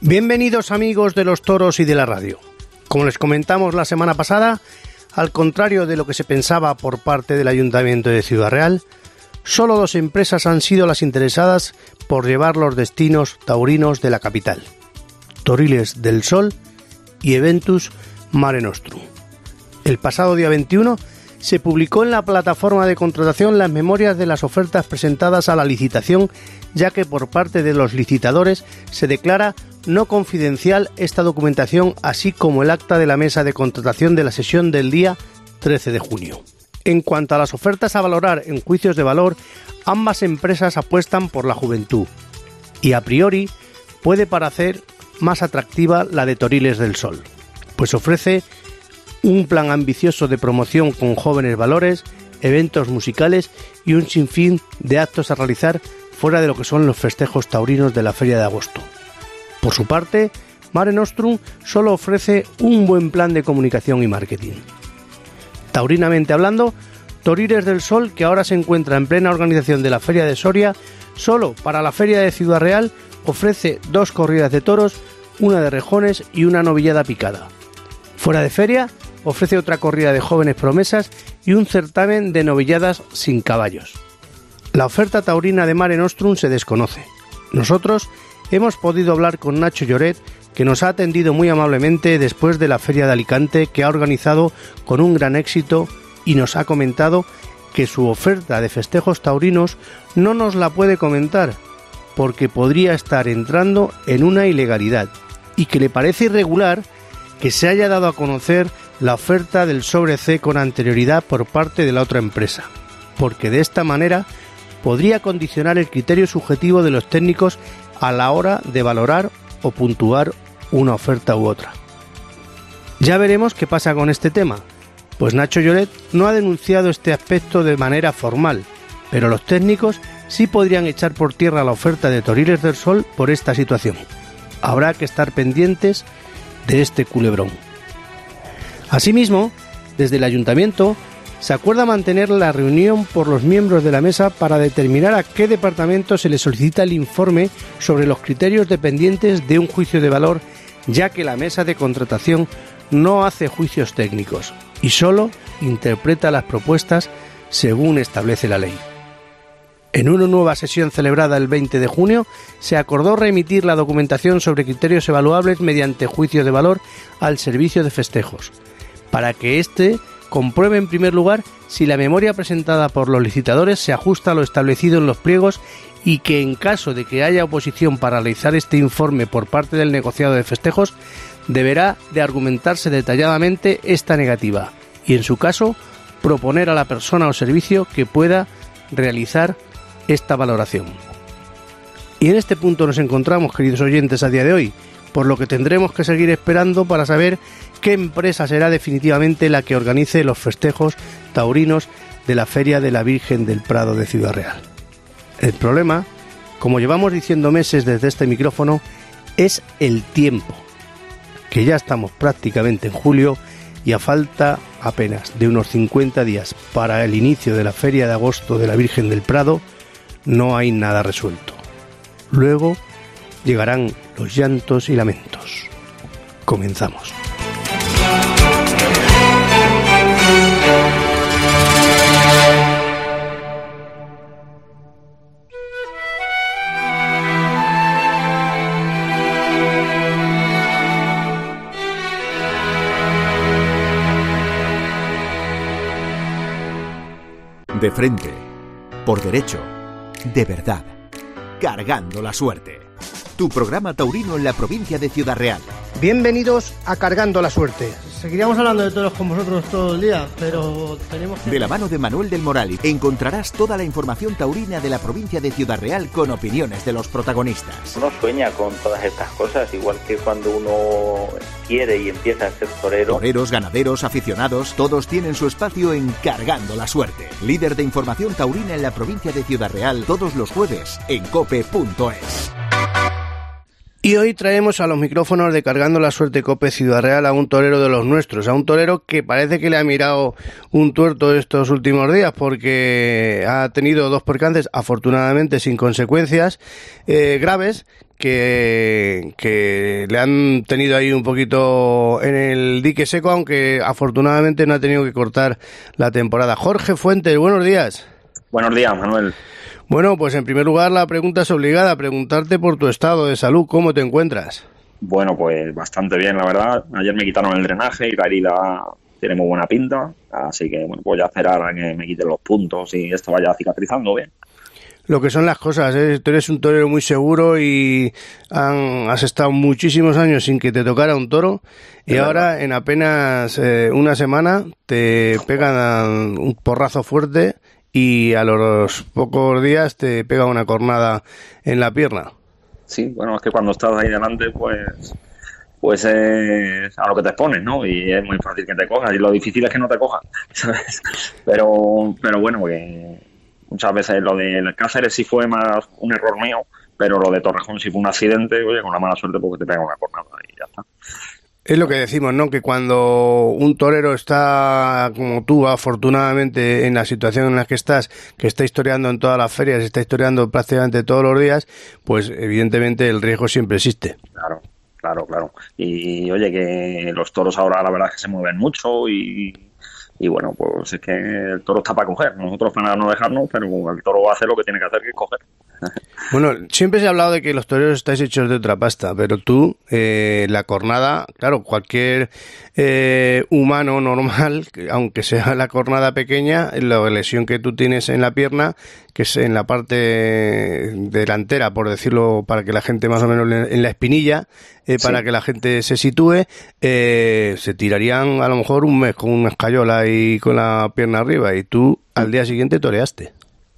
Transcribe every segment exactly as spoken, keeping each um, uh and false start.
Bienvenidos amigos de los toros y de la radio. Como les comentamos la semana pasada, al contrario de lo que se pensaba por parte del Ayuntamiento de Ciudad Real, solo dos empresas han sido las interesadas por llevar los destinos taurinos de la capital: Toriles del Sol y Eventus Mare Nostrum. El pasado día veintiuno se publicó en la plataforma de contratación las memorias de las ofertas presentadas a la licitación, ya que por parte de los licitadores se declara no confidencial esta documentación, así como el acta de la mesa de contratación de la sesión del día trece de junio. En cuanto a las ofertas a valorar en juicios de valor, ambas empresas apuestan por la juventud y a priori puede parecer más atractiva la de Toriles del Sol, pues ofrece un plan ambicioso de promoción con jóvenes valores, eventos musicales y un sinfín de actos a realizar fuera de lo que son los festejos taurinos de la Feria de Agosto. Por su parte, Mare Nostrum solo ofrece un buen plan de comunicación y marketing. Taurinamente hablando, Toriles del Sol, que ahora se encuentra en plena organización de la Feria de Soria, solo para la Feria de Ciudad Real ofrece dos corridas de toros, una de rejones y una novillada picada. Fuera de feria, ofrece otra corrida de jóvenes promesas y un certamen de novilladas sin caballos. La oferta taurina de Mare Nostrum se desconoce. Nosotros hemos podido hablar con Nacho Lloret, que nos ha atendido muy amablemente después de la Feria de Alicante, que ha organizado con un gran éxito, y nos ha comentado que su oferta de festejos taurinos no nos la puede comentar porque podría estar entrando en una ilegalidad, y que le parece irregular que se haya dado a conocer la oferta del sobre C con anterioridad por parte de la otra empresa, porque de esta manera podría condicionar el criterio subjetivo de los técnicos a la hora de valorar o puntuar una oferta u otra. Ya veremos qué pasa con este tema, pues Nacho Lloret no ha denunciado este aspecto de manera formal, pero los técnicos sí podrían echar por tierra la oferta de Toriles del Sol por esta situación. Habrá que estar pendientes de este culebrón. Asimismo, desde el Ayuntamiento se acuerda mantener la reunión por los miembros de la mesa para determinar a qué departamento se le solicita el informe sobre los criterios dependientes de un juicio de valor, ya que la mesa de contratación no hace juicios técnicos y solo interpreta las propuestas según establece la ley. En una nueva sesión celebrada el veinte de junio, se acordó remitir la documentación sobre criterios evaluables mediante juicio de valor al servicio de festejos, para que éste compruebe en primer lugar si la memoria presentada por los licitadores se ajusta a lo establecido en los pliegos, y que en caso de que haya oposición para realizar este informe por parte del negociado de festejos, deberá de argumentarse detalladamente esta negativa y, en su caso, proponer a la persona o servicio que pueda realizar esta valoración. Y en este punto nos encontramos, queridos oyentes, a día de hoy, por lo que tendremos que seguir esperando para saber qué empresa será definitivamente la que organice los festejos taurinos de la Feria de la Virgen del Prado de Ciudad Real. El problema, como llevamos diciendo meses desde este micrófono, es el tiempo, que ya estamos prácticamente en julio y a falta apenas de unos cincuenta días para el inicio de la Feria de Agosto de la Virgen del Prado, no hay nada resuelto. Luego llegarán los llantos y lamentos. Comenzamos. De frente, por derecho, de verdad, cargando la suerte. Tu programa taurino en la provincia de Ciudad Real. Bienvenidos a Cargando la Suerte. Seguiríamos hablando de toros con vosotros todo el día, pero tenemos que... De la mano de Manuel del Moral encontrarás toda la información taurina de la provincia de Ciudad Real con opiniones de los protagonistas. Uno sueña con todas estas cosas, igual que cuando uno quiere y empieza a ser torero. Toreros, ganaderos, aficionados, todos tienen su espacio en Cargando la Suerte. Líder de información taurina en la provincia de Ciudad Real, todos los jueves en cope punto es. Y hoy traemos a los micrófonos de Cargando la Suerte Cope Ciudad Real a un torero de los nuestros, a un torero que parece que le ha mirado un tuerto estos últimos días porque ha tenido dos percances, afortunadamente sin consecuencias eh, graves, que, que le han tenido ahí un poquito en el dique seco, aunque afortunadamente no ha tenido que cortar la temporada. Jorge Fuentes, buenos días. Buenos días, Manuel. Bueno, pues en primer lugar la pregunta es obligada, preguntarte por tu estado de salud, ¿cómo te encuentras? Bueno, pues bastante bien, la verdad. Ayer me quitaron el drenaje y la herida tiene muy buena pinta, así que bueno, voy a esperar a que me quiten los puntos y esto vaya cicatrizando bien. Lo que son las cosas, ¿eh? Tú eres un torero muy seguro y han, has estado muchísimos años sin que te tocara un toro y es ahora verdad. En apenas eh, una semana te pegan un porrazo fuerte y a los pocos días te pega una cornada en la pierna. Sí, bueno, es que cuando estás ahí delante, pues pues es a lo que te expones, ¿no? Y es muy fácil que te cojas y lo difícil es que no te cojas, ¿sabes? Pero, pero bueno, porque muchas veces lo de Cáceres sí fue más un error mío, pero lo de Torrejón sí fue un accidente, oye, con la mala suerte porque te pega una cornada y ya está. Es lo que decimos, ¿no? Que cuando un torero está, como tú, afortunadamente, en la situación en la que estás, que está historiando en todas las ferias, está historiando prácticamente todos los días, pues evidentemente el riesgo siempre existe. Claro, claro, claro. Y oye, que los toros ahora la verdad es que se mueven mucho y, y bueno, pues es que el toro está para coger. Nosotros para no dejarnos, pero el toro hace lo que tiene que hacer, que es coger. Bueno, siempre se ha hablado de que los toreros estáis hechos de otra pasta, pero tú, eh, la cornada, claro, cualquier eh, humano normal, aunque sea la cornada pequeña, la lesión que tú tienes en la pierna, que es en la parte delantera, por decirlo, para que la gente más o menos en la espinilla, eh, para sí. que la gente se sitúe, eh, se tirarían a lo mejor un mes con una escayola y con la pierna arriba, y tú al día siguiente toreaste.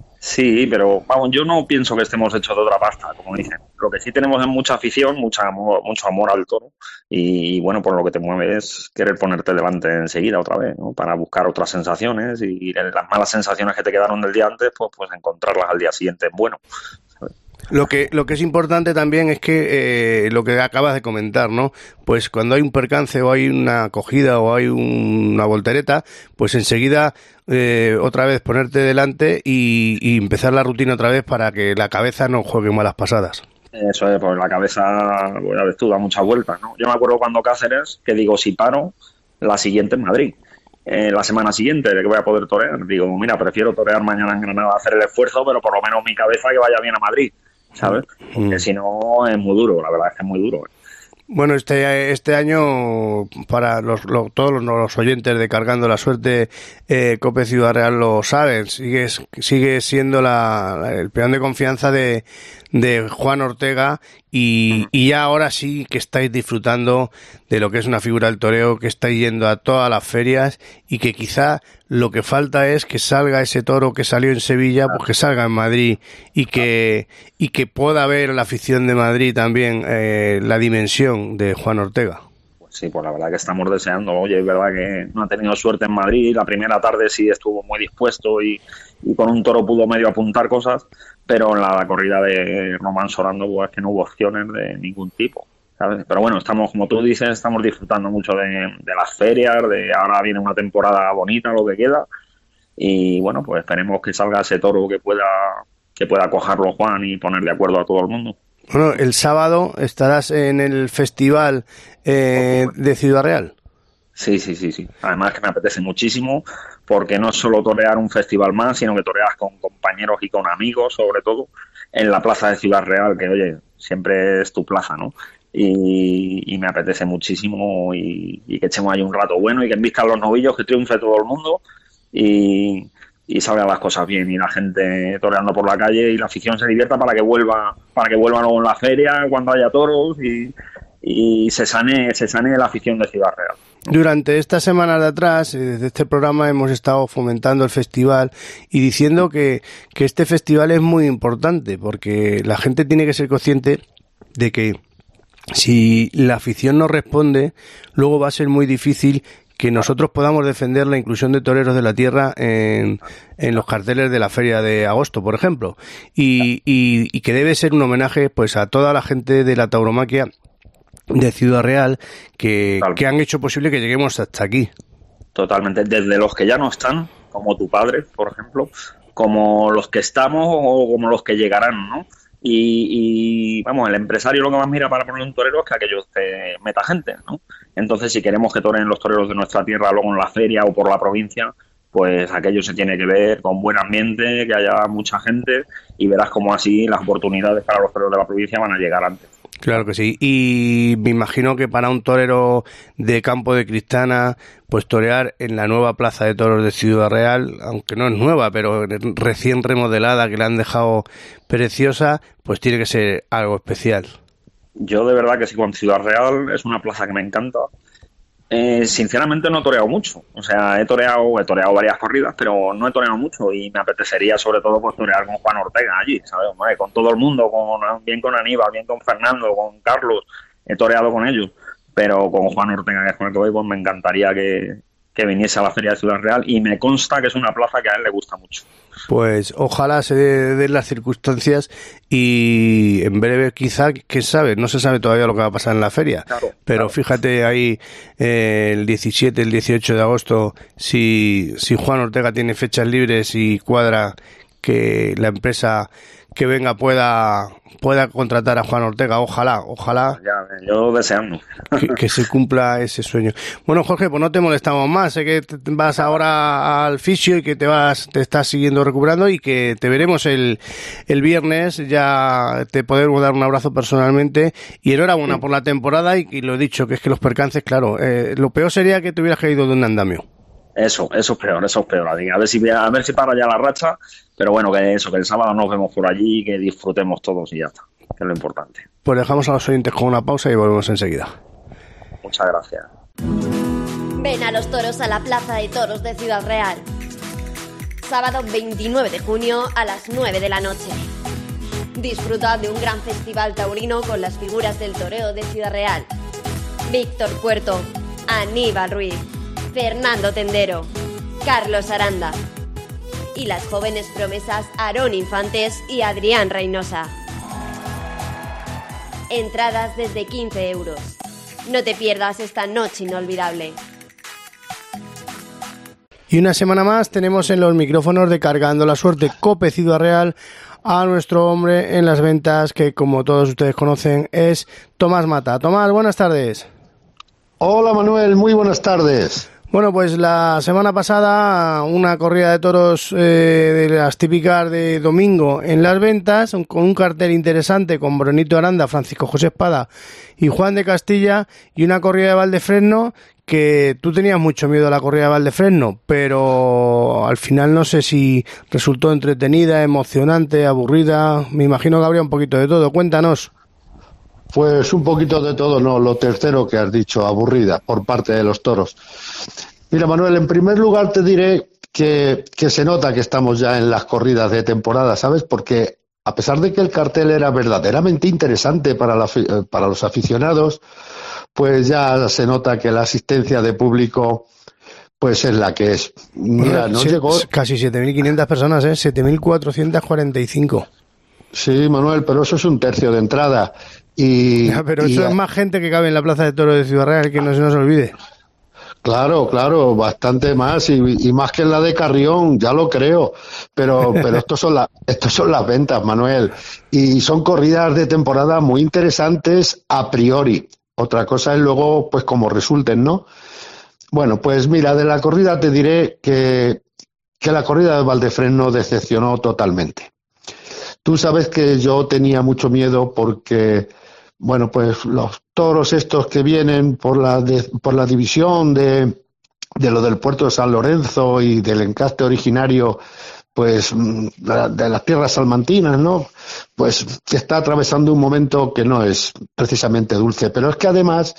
Sí, pero vamos, yo no pienso que estemos hechos de otra pasta, como dicen. Lo que sí tenemos es mucha afición, mucha amor, mucho amor al toro y, bueno, por lo que te mueve es querer ponerte delante enseguida otra vez, ¿no? Para buscar otras sensaciones y las malas sensaciones que te quedaron del día antes, pues, pues encontrarlas al día siguiente bueno, ¿sabes? Lo que lo que es importante también es que eh, lo que acabas de comentar, ¿no? Pues cuando hay un percance o hay una acogida o hay un, una voltereta, pues enseguida eh, otra vez ponerte delante y, y empezar la rutina otra vez para que la cabeza no juegue malas pasadas. Eso es, pues la cabeza, pues ya ves tú, da muchas vueltas, ¿no? Yo me acuerdo cuando Cáceres, que digo, si paro, la siguiente en Madrid. Eh, la semana siguiente de que voy a poder torear, digo, mira, prefiero torear mañana en Granada, hacer el esfuerzo, pero por lo menos mi cabeza que vaya bien a Madrid, ¿sabes? Porque mm. si no es muy duro, la verdad es que es muy duro. Bueno, este este año, para los, los todos los, los oyentes de Cargando la Suerte, eh, Cope Ciudad Real lo saben, sigue, sigue siendo la, la, el peón de confianza de, de Juan Ortega y, y ya ahora sí que estáis disfrutando de lo que es una figura del toreo, que estáis yendo a todas las ferias y que quizá lo que falta es que salga ese toro que salió en Sevilla, pues que salga en Madrid y que y que pueda ver la afición de Madrid también eh, la dimensión de Juan Ortega. Pues sí, pues la verdad que estamos deseando. Oye, es verdad que no ha tenido suerte en Madrid, la primera tarde sí estuvo muy dispuesto y, y con un toro pudo medio apuntar cosas, pero en la corrida de Román Sorando pues que no hubo opciones de ningún tipo, ¿sabes? Pero bueno, estamos, como tú dices, estamos disfrutando mucho de, de las ferias, de ahora viene una temporada bonita, lo que queda, y bueno, pues esperemos que salga ese toro que pueda que pueda cogerlo Juan y poner de acuerdo a todo el mundo. Bueno, el sábado estarás en el festival eh, de Ciudad Real. Sí, sí, sí, sí. Además que me apetece muchísimo porque no es solo torear un festival más, sino que toreas con compañeros y con amigos, sobre todo, en la plaza de Ciudad Real, que oye, siempre es tu plaza, ¿no? Y, y me apetece muchísimo y, y que echemos ahí un rato bueno y que enviscan los novillos, que triunfe todo el mundo y, y salgan las cosas bien y la gente toreando por la calle y la afición se divierta para que vuelva, para que vuelva luego en la feria cuando haya toros y, y se sane, se sane la afición de Ciudad Real. Durante estas semanas de atrás, desde este programa hemos estado fomentando el festival y diciendo que, que este festival es muy importante porque la gente tiene que ser consciente de que si la afición no responde, luego va a ser muy difícil que nosotros podamos defender la inclusión de toreros de la tierra en, en los carteles de la feria de agosto, por ejemplo, y, y, y que debe ser un homenaje pues a toda la gente de la tauromaquia de Ciudad Real que, que han hecho posible que lleguemos hasta aquí. Totalmente, desde los que ya no están, como tu padre, por ejemplo, como los que estamos o como los que llegarán, ¿no? Y, y vamos, el empresario lo que más mira para poner un torero es que aquello te meta gente, ¿no? Entonces, si queremos que toreen los toreros de nuestra tierra luego en la feria o por la provincia, pues aquello se tiene que ver con buen ambiente, que haya mucha gente, y verás como así las oportunidades para los toreros de la provincia van a llegar antes. Claro que sí, y me imagino que para un torero de Campo de Cristana, pues torear en la nueva Plaza de Toros de Ciudad Real, aunque no es nueva, pero recién remodelada, que la han dejado preciosa, pues tiene que ser algo especial. Yo de verdad que sí, con Ciudad Real es una plaza que me encanta. Eh, sinceramente no he toreado mucho, o sea, he toreado, he toreado varias corridas, pero no he toreado mucho y me apetecería sobre todo pues torear con Juan Ortega allí, ¿sabes? Vale, con todo el mundo, con, bien con Aníbal, bien con Fernando, con Carlos, he toreado con ellos, pero con Juan Ortega, que es con el que voy, pues me encantaría que, que viniese a la Feria de Ciudad Real, y me consta que es una plaza que a él le gusta mucho. Pues ojalá se den las circunstancias y en breve quizá, quién sabe, no se sabe todavía lo que va a pasar en la feria, claro, pero claro. Fíjate ahí eh, el diecisiete, el dieciocho de agosto, si, si Juan Ortega tiene fechas libres y cuadra que la empresa que venga pueda pueda contratar a Juan Ortega, ojalá, ojalá. Ya, yo deseando. Que, que se cumpla ese sueño. Bueno, Jorge, pues no te molestamos más, sé que vas ahora al fisio y que te vas, te estás siguiendo recuperando y que te veremos el, el viernes, ya te podemos dar un abrazo personalmente y enhorabuena sí. por la temporada y, y lo he dicho, que es que los percances, claro, eh, lo peor sería que te hubieras caído de un andamio. Eso, eso es peor, eso es peor. A ver si a ver si para ya la racha, pero bueno, que eso, que el sábado nos vemos por allí, que disfrutemos todos y ya está, que es lo importante. Pues dejamos a los oyentes con una pausa y volvemos enseguida. Muchas gracias. Ven a los toros a la Plaza de Toros de Ciudad Real. Sábado veintinueve de junio a las nueve de la noche. Disfruta de un gran festival taurino con las figuras del toreo de Ciudad Real. Víctor Puerto, Aníbal Ruiz, Fernando Tendero, Carlos Aranda y las jóvenes promesas Aarón Infantes y Adrián Reynosa. Entradas desde quince euros. No te pierdas esta noche inolvidable. Y una semana más tenemos en los micrófonos de Cargando la Suerte Cope Ciudad Real a nuestro hombre en las ventas, que como todos ustedes conocen es Tomás Mata. Tomás, buenas tardes. Hola Manuel, muy buenas tardes. Bueno, pues la semana pasada una corrida de toros eh, de las típicas de domingo en las ventas, con un cartel interesante con Bronito Aranda, Francisco José Espada y Juan de Castilla, y una corrida de Valdefresno que tú tenías mucho miedo a la corrida de Valdefresno, pero al final no sé si resultó entretenida, emocionante, aburrida. Me imagino que habría un poquito de todo. Cuéntanos. Pues un poquito de todo, no, lo tercero que has dicho, aburrida por parte de los toros. Mira, Manuel, en primer lugar te diré que, que se nota que estamos ya en las corridas de temporada, ¿sabes? Porque a pesar de que el cartel era verdaderamente interesante para, la, para los aficionados, pues ya se nota que la asistencia de público pues es la que es. Mira, bueno, no sí, llegó... Casi siete mil quinientas personas, ¿eh? siete mil cuatrocientos cuarenta y cinco. Sí, Manuel, pero eso es un tercio de entrada. Y, ya, pero y, eso es más gente que cabe en la Plaza de Toros de Ciudad Real, que no se nos olvide. Claro, claro, bastante más y, y más que en la de Carrión, ya lo creo, pero pero estos son las estos son las ventas, Manuel, y son corridas de temporada muy interesantes a priori. Otra cosa es luego pues como resulten, ¿no? Bueno, pues mira, de la corrida te diré que que la corrida de Valdefresno decepcionó totalmente. Tú sabes que yo tenía mucho miedo porque bueno, pues los toros estos que vienen por la de, por la división de, de lo del puerto de San Lorenzo y del encaste originario, pues de las tierras salmantinas, ¿no? Pues que está atravesando un momento que no es precisamente dulce, pero es que además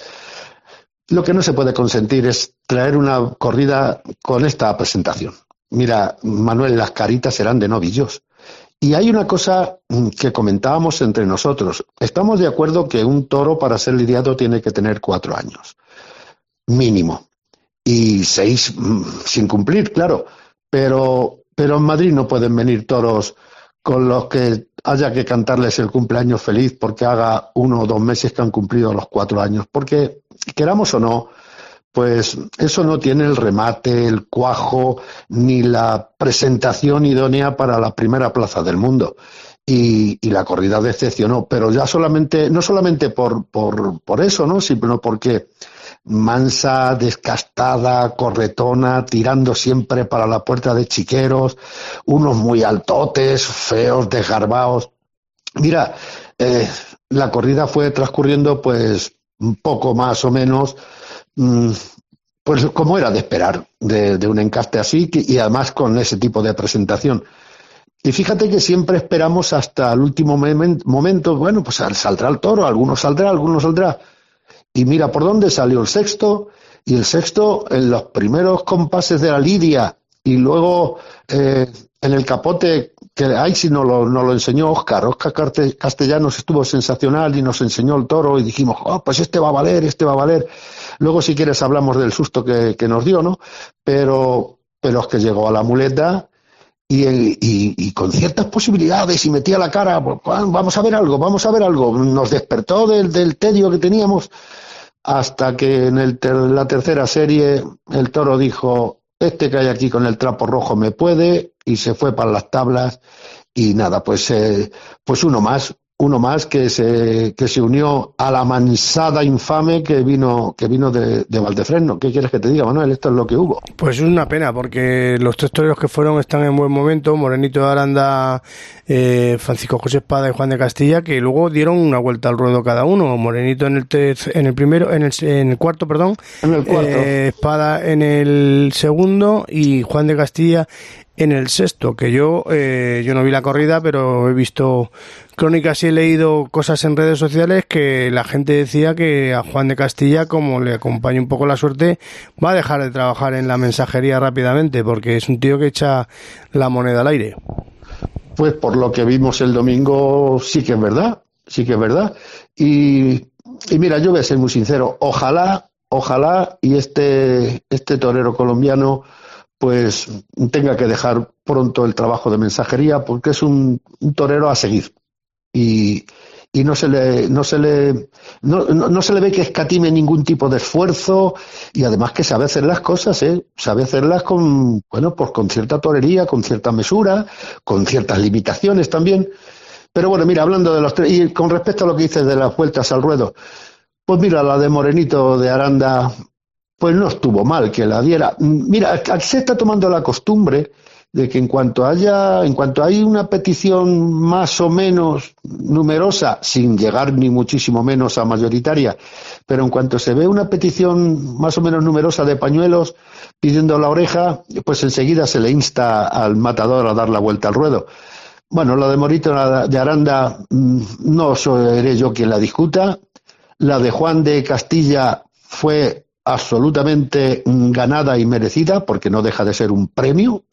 lo que no se puede consentir es traer una corrida con esta presentación. Mira, Manuel, las caritas serán de novillos. Y hay una cosa que comentábamos entre nosotros. Estamos de acuerdo que un toro para ser lidiado tiene que tener cuatro años, mínimo. y seis mmm, sin cumplir, claro. Pero, pero en Madrid no pueden venir toros con los que haya que cantarles el cumpleaños feliz porque haga uno o dos meses que han cumplido los cuatro años. Porque, queramos o no, pues eso no tiene el remate, el cuajo, ni la presentación idónea para la primera plaza del mundo. Y, y la corrida decepcionó, pero ya solamente, no solamente por, por, por eso, ¿no? Sino porque mansa, descastada, corretona, tirando siempre para la puerta de chiqueros, unos muy altotes, feos, desgarbados. Mira, eh, la corrida fue transcurriendo pues un poco más o menos, mmm, pues como era de esperar, de, de un encaste así, y además con ese tipo de presentación. Y fíjate que siempre esperamos hasta el último momento, bueno, pues saldrá el toro, alguno saldrá, alguno saldrá. Y mira por dónde salió el sexto, y el sexto en los primeros compases de la lidia, y luego eh, en el capote, que ahí sí nos lo, nos lo enseñó Óscar. Óscar Castellanos estuvo sensacional y nos enseñó el toro, y dijimos, oh, pues este va a valer, este va a valer. Luego, si quieres, hablamos del susto que, que nos dio, ¿no? Pero, pero es que llegó a la muleta, Y, y, y con ciertas posibilidades, y metía la cara, pues, vamos a ver algo, vamos a ver algo. Nos despertó del, del tedio que teníamos, hasta que en el ter, la tercera serie el toro dijo, este que hay aquí con el trapo rojo me puede, y se fue para las tablas, y nada, pues, eh, pues uno más, uno más que se, que se unió a la mansada infame que vino, que vino de, de Valdefresno. ¿Qué quieres que te diga, Manuel? Esto es lo que hubo. Pues es una pena, porque los tres toreros que fueron están en buen momento, Morenito de Aranda, eh, Francisco José Espada y Juan de Castilla, que luego dieron una vuelta al ruedo cada uno. Morenito en el terc- en el primero, en el, en el cuarto, perdón, en el cuarto. Eh, Espada en el segundo y Juan de Castilla en el sexto, que yo eh, yo no vi la corrida, pero he visto crónicas y he leído cosas en redes sociales que la gente decía que a Juan de Castilla, como le acompaña un poco la suerte, va a dejar de trabajar en la mensajería rápidamente, porque es un tío que echa la moneda al aire. Pues por lo que vimos el domingo, sí que es verdad, sí que es verdad. Y, y mira, yo voy a ser muy sincero, ojalá, ojalá y este, este torero colombiano pues tenga que dejar pronto el trabajo de mensajería, porque es un, un torero a seguir. Y, y no se le no se le no, no, no se le ve que escatime ningún tipo de esfuerzo, y además que sabe hacer las cosas, eh sabe hacerlas con, bueno, pues con cierta torería, con cierta mesura, con ciertas limitaciones también. Pero bueno, mira, hablando de los tres, y con respecto a lo que dices de las vueltas al ruedo, pues mira, la de Morenito de Aranda pues no estuvo mal que la diera. Mira, aquí se está tomando la costumbre de que en cuanto haya, en cuanto hay una petición más o menos numerosa, sin llegar ni muchísimo menos a mayoritaria, pero en cuanto se ve una petición más o menos numerosa de pañuelos pidiendo la oreja, pues enseguida se le insta al matador a dar la vuelta al ruedo. Bueno, la de Morenito de Aranda no seré yo quien la discuta. La de Juan de Castilla fue absolutamente ganada y merecida, porque no deja de ser un premio.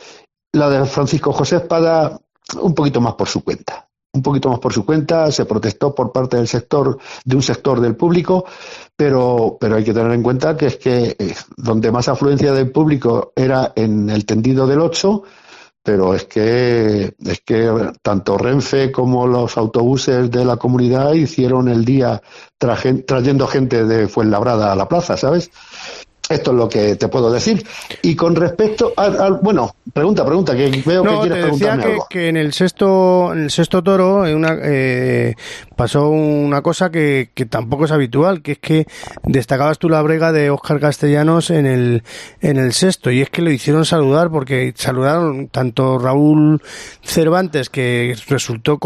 La de Francisco José Espada, un poquito más por su cuenta. Un poquito más por su cuenta, se protestó por parte del sector, de un sector del público, pero, pero hay que tener en cuenta que es que eh, donde más afluencia del público era en el tendido del ocho, pero es que es que tanto Renfe como los autobuses de la comunidad hicieron el día traje, trayendo gente de Fuenlabrada a la plaza, ¿sabes? Esto es lo que te puedo decir. Y con respecto a, a bueno, pregunta, pregunta, que veo no, que quieres preguntarme que, algo. que en el sexto, en el sexto toro, en una, eh, pasó una cosa que, que tampoco es habitual, que es que destacabas tú la brega de Óscar Castellanos en el, en el sexto, y es que lo hicieron saludar, porque saludaron tanto Raúl Cervantes, que resultó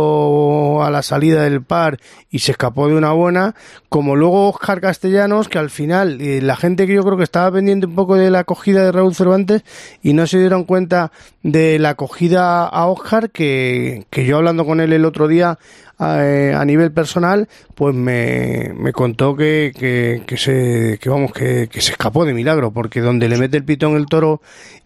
cogido a la salida del par y se escapó de una buena, como luego Óscar Castellanos, que al final eh, la gente que yo creo que estaba pendiente un poco de la acogida de Raúl Cervantes y no se dieron cuenta de la acogida a Óscar, que, que yo hablando con él el otro día a, a nivel personal, pues me, me contó que, que, que se que vamos que, que se escapó de milagro, porque donde le mete el pitón el toro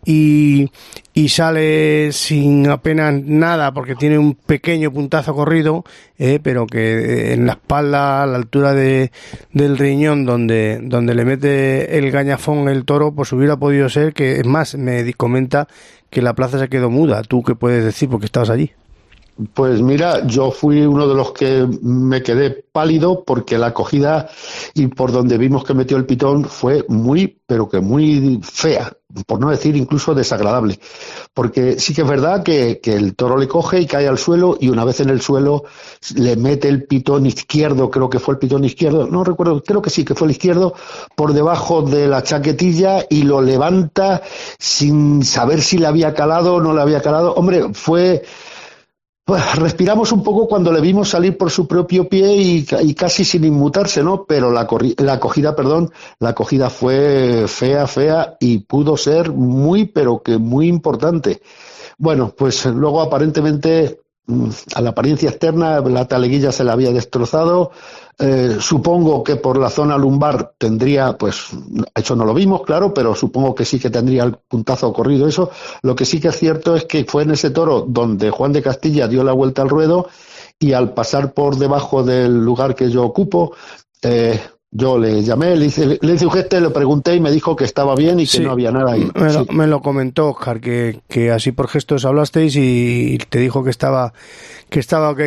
y, y sale sin apenas nada, porque tiene un pequeño puntazo corrido, eh, pero que en la espalda, a la altura de del riñón, donde donde le mete el gañafón el toro, pues hubiera podido ser que, es más, me comenta que la plaza se quedó muda. ¿Tú qué puedes decir porque estabas allí? Pues mira, yo fui uno de los que me quedé pálido porque la acogida y por donde vimos que metió el pitón fue muy, pero que muy fea, por no decir incluso desagradable. Porque sí que es verdad que, que el toro le coge y cae al suelo, y una vez en el suelo le mete el pitón izquierdo, creo que fue el pitón izquierdo, no recuerdo, creo que sí, que fue el izquierdo, por debajo de la chaquetilla, y lo levanta sin saber si le había calado o no le había calado. Hombre, fue... Pues respiramos un poco cuando le vimos salir por su propio pie y, y casi sin inmutarse, ¿no? Pero la, corri- la acogida, perdón, la acogida fue fea, fea y pudo ser muy, pero que muy importante. Bueno, pues luego aparentemente a la apariencia externa la taleguilla se la había destrozado. Eh, supongo que por la zona lumbar tendría, pues, eso no lo vimos, claro, pero supongo que sí que tendría el puntazo corrido eso. Lo que sí que es cierto es que fue en ese toro donde Juan de Castilla dio la vuelta al ruedo, y al pasar por debajo del lugar que yo ocupo, eh, yo le llamé, le hice, le hice un gesto, le pregunté y me dijo que estaba bien y que sí, no había nada ahí. Me lo, sí. me lo comentó Oscar, que, que así por gestos hablasteis y te dijo que estaba que estaba ok.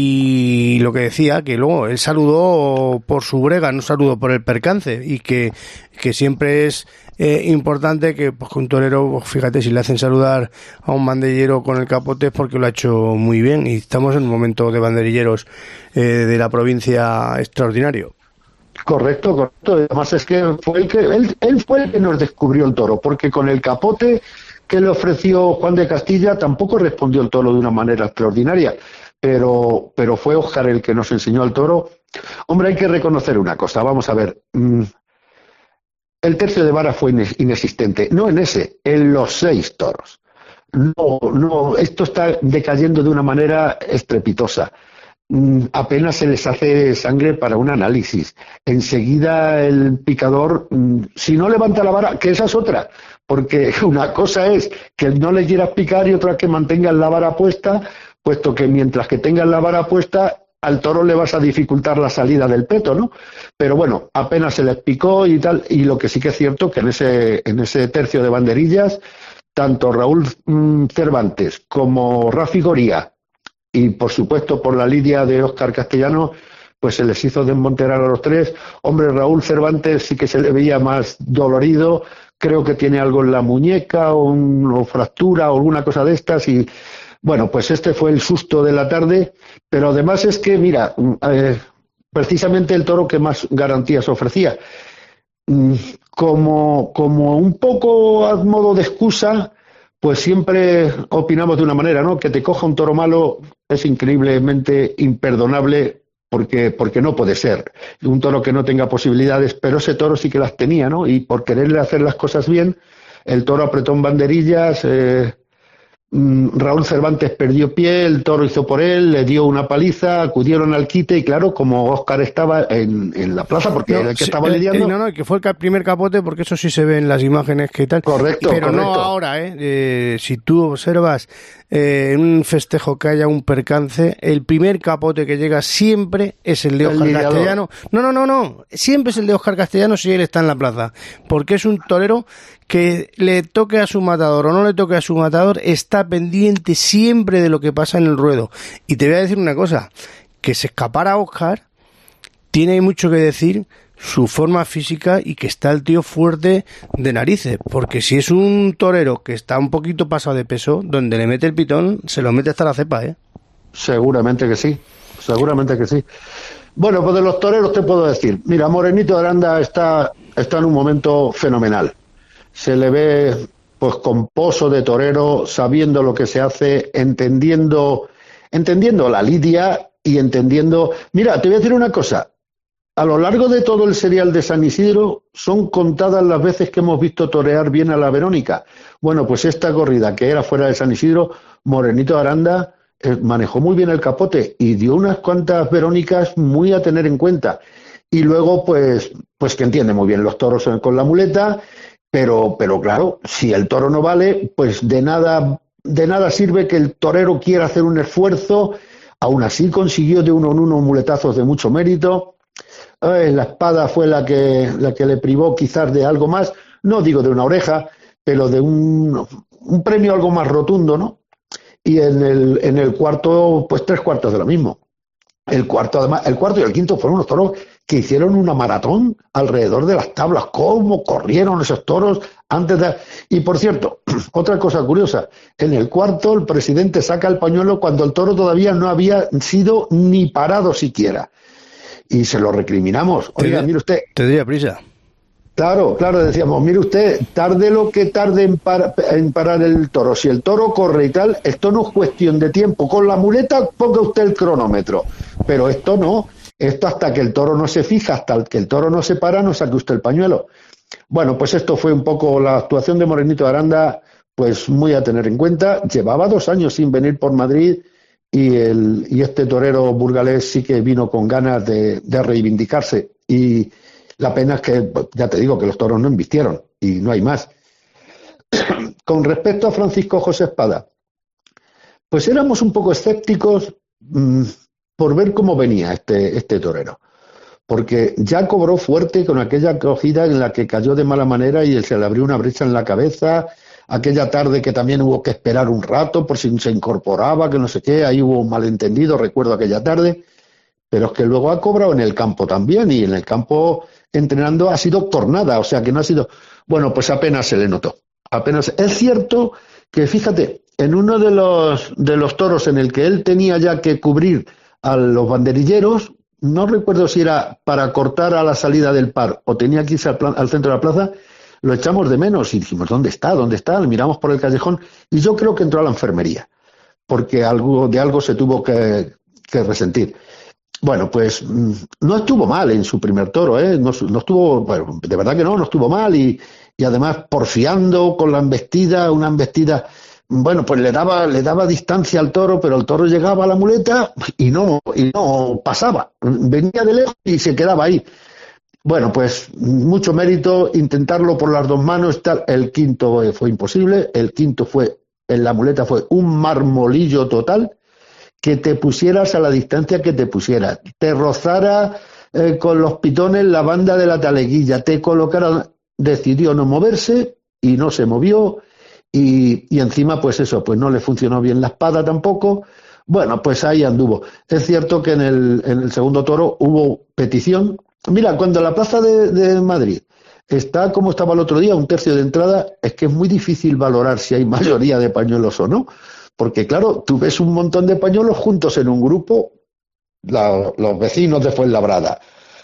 Y lo que decía, que luego él saludó por su brega, no saludó por el percance, y que, que siempre es eh, importante que, pues, un torero, fíjate, si le hacen saludar a un banderillero con el capote es porque lo ha hecho muy bien, y estamos en un momento de banderilleros eh, de la provincia extraordinario. Correcto, correcto. Además es que fue el que él, él fue el que nos descubrió el toro, porque con el capote que le ofreció Juan de Castilla tampoco respondió el toro de una manera extraordinaria, pero pero fue Óscar el que nos enseñó el toro. Hombre, hay que reconocer una cosa, vamos a ver. Mmm, el tercio de vara fue inexistente, no en ese, en los seis toros. No, no, esto está decayendo de una manera estrepitosa. Apenas se les hace sangre para un análisis. Enseguida el picador, si no levanta la vara, que esa es otra, porque una cosa es que no le quieras picar y otra que mantengan la vara puesta, puesto que mientras que tengan la vara puesta, al toro le vas a dificultar la salida del peto, ¿no? Pero bueno, apenas se les picó y tal, y lo que sí que es cierto que en ese, en ese tercio de banderillas, tanto Raúl mmm, Cervantes como Rafi Goría, y por supuesto por la lidia de Óscar Castellano, pues se les hizo desmonterar a los tres. Hombre, Raúl Cervantes sí que se le veía más dolorido, creo que tiene algo en la muñeca o una fractura o alguna cosa de estas, y bueno, pues este fue el susto de la tarde. Pero además es que, mira, eh, precisamente el toro que más garantías ofrecía, como, como un poco a modo de excusa, pues siempre opinamos de una manera, ¿no? Que te coja un toro malo es increíblemente imperdonable, porque, porque no puede ser. Un toro que no tenga posibilidades, pero ese toro sí que las tenía, ¿no? Y por quererle hacer las cosas bien, el toro apretó en banderillas, eh, Raúl Cervantes perdió pie, el toro hizo por él, le dio una paliza, acudieron al quite, y claro, como Óscar estaba en, en la plaza, porque no, era el que sí, estaba lidiando... Eh, no, no, que fue el primer capote, porque eso sí se ve en las imágenes que tal. Correcto, pero correcto. no ahora, ¿eh? eh si tú observas eh, en un festejo que haya un percance, el primer capote que llega siempre es el de Óscar Castellano. No, no, no, no, siempre es el de Óscar Castellano si él está en la plaza, porque es un torero que le toque a su matador o no le toque a su matador, está pendiente siempre de lo que pasa en el ruedo. Y te voy a decir una cosa, que se escapara Óscar tiene mucho que decir su forma física y que está el tío fuerte de narices, porque si es un torero que está un poquito pasado de peso, donde le mete el pitón, se lo mete hasta la cepa, ¿eh? Seguramente que sí, seguramente que sí. Bueno, pues de los toreros te puedo decir, mira, Morenito de Aranda está, está en un momento fenomenal. Se le ve pues con pozo de torero, sabiendo lo que se hace, entendiendo, entendiendo la lidia y entendiendo... Mira, te voy a decir una cosa, a lo largo de todo el serial de San Isidro son contadas las veces que hemos visto torear bien a la Verónica. Bueno, pues esta corrida que era fuera de San Isidro, Morenito de Aranda eh, manejó muy bien el capote y dio unas cuantas Verónicas muy a tener en cuenta. Y luego, pues, pues que entiende muy bien los toros con la muleta, pero, pero claro, si el toro no vale, pues de nada, de nada sirve que el torero quiera hacer un esfuerzo. Aún así consiguió de uno en uno muletazos de mucho mérito. Eh, la espada fue la que, la que le privó quizás de algo más, no digo de una oreja, pero de un, un premio algo más rotundo, ¿no? Y en el, en el cuarto, pues tres cuartos de lo mismo. El cuarto, además, el cuarto y el quinto fueron unos toros que hicieron una maratón alrededor de las tablas. ¿Cómo corrieron esos toros antes de...? Y por cierto, otra cosa curiosa, en el cuarto el presidente saca el pañuelo cuando el toro todavía no había sido ni parado siquiera. Y se lo recriminamos. Oiga, mire usted... Tendría prisa. Claro, claro, decíamos, mire usted, tarde lo que tarde en, par, en parar el toro. Si el toro corre y tal, esto no es cuestión de tiempo. Con la muleta ponga usted el cronómetro. Pero esto no. Esto hasta que el toro no se fija, hasta que el toro no se para, no saque usted el pañuelo. Bueno, pues esto fue un poco la actuación de Morenito de Aranda, pues muy a tener en cuenta. Llevaba dos años sin venir por Madrid y, el, y este torero burgalés sí que vino con ganas de, de reivindicarse. Y la pena es que, ya te digo, que los toros no embistieron y no hay más. Con respecto a Francisco José Espada, pues éramos un poco escépticos mmm, por ver cómo venía este, este torero, porque ya cobró fuerte con aquella cogida en la que cayó de mala manera y se le abrió una brecha en la cabeza, aquella tarde que también hubo que esperar un rato por si se incorporaba, que no sé qué, ahí hubo un malentendido, recuerdo aquella tarde, pero es que luego ha cobrado en el campo también, y en el campo entrenando ha sido tornada, o sea que no ha sido... Bueno, pues apenas se le notó, apenas... Es cierto que, fíjate, en uno de los, de los toros en el que él tenía ya que cubrir a los banderilleros, no recuerdo si era para cortar a la salida del par o tenía que irse al, plan, al centro de la plaza, lo echamos de menos y dijimos, ¿dónde está? ¿Dónde está? Miramos por el callejón y yo creo que entró a la enfermería, porque algo, de algo se tuvo que, que resentir. Bueno, pues no estuvo mal en su primer toro, ¿eh? No, no estuvo, bueno, de verdad que no, no estuvo mal y, y además porfiando con la embestida, una embestida, bueno, pues le daba, le daba distancia al toro, pero el toro llegaba a la muleta y no, y no pasaba, venía de lejos y se quedaba ahí. Bueno, pues mucho mérito, intentarlo por las dos manos, tal. El quinto fue imposible, el quinto fue, en la muleta fue un marmolillo total, que te pusieras a la distancia que te pusieras, te rozara eh, con los pitones la banda de la taleguilla, te colocara, decidió no moverse y no se movió y, y encima pues eso, pues no le funcionó bien la espada tampoco. Bueno, pues ahí anduvo. Es cierto que en el, en el segundo toro hubo petición. Mira, cuando la plaza de, de Madrid está como estaba el otro día, un tercio de entrada, es que es muy difícil valorar si hay mayoría de pañuelos o no. Porque, claro, tú ves un montón de pañuelos juntos en un grupo, la, los vecinos de Fuenlabrada.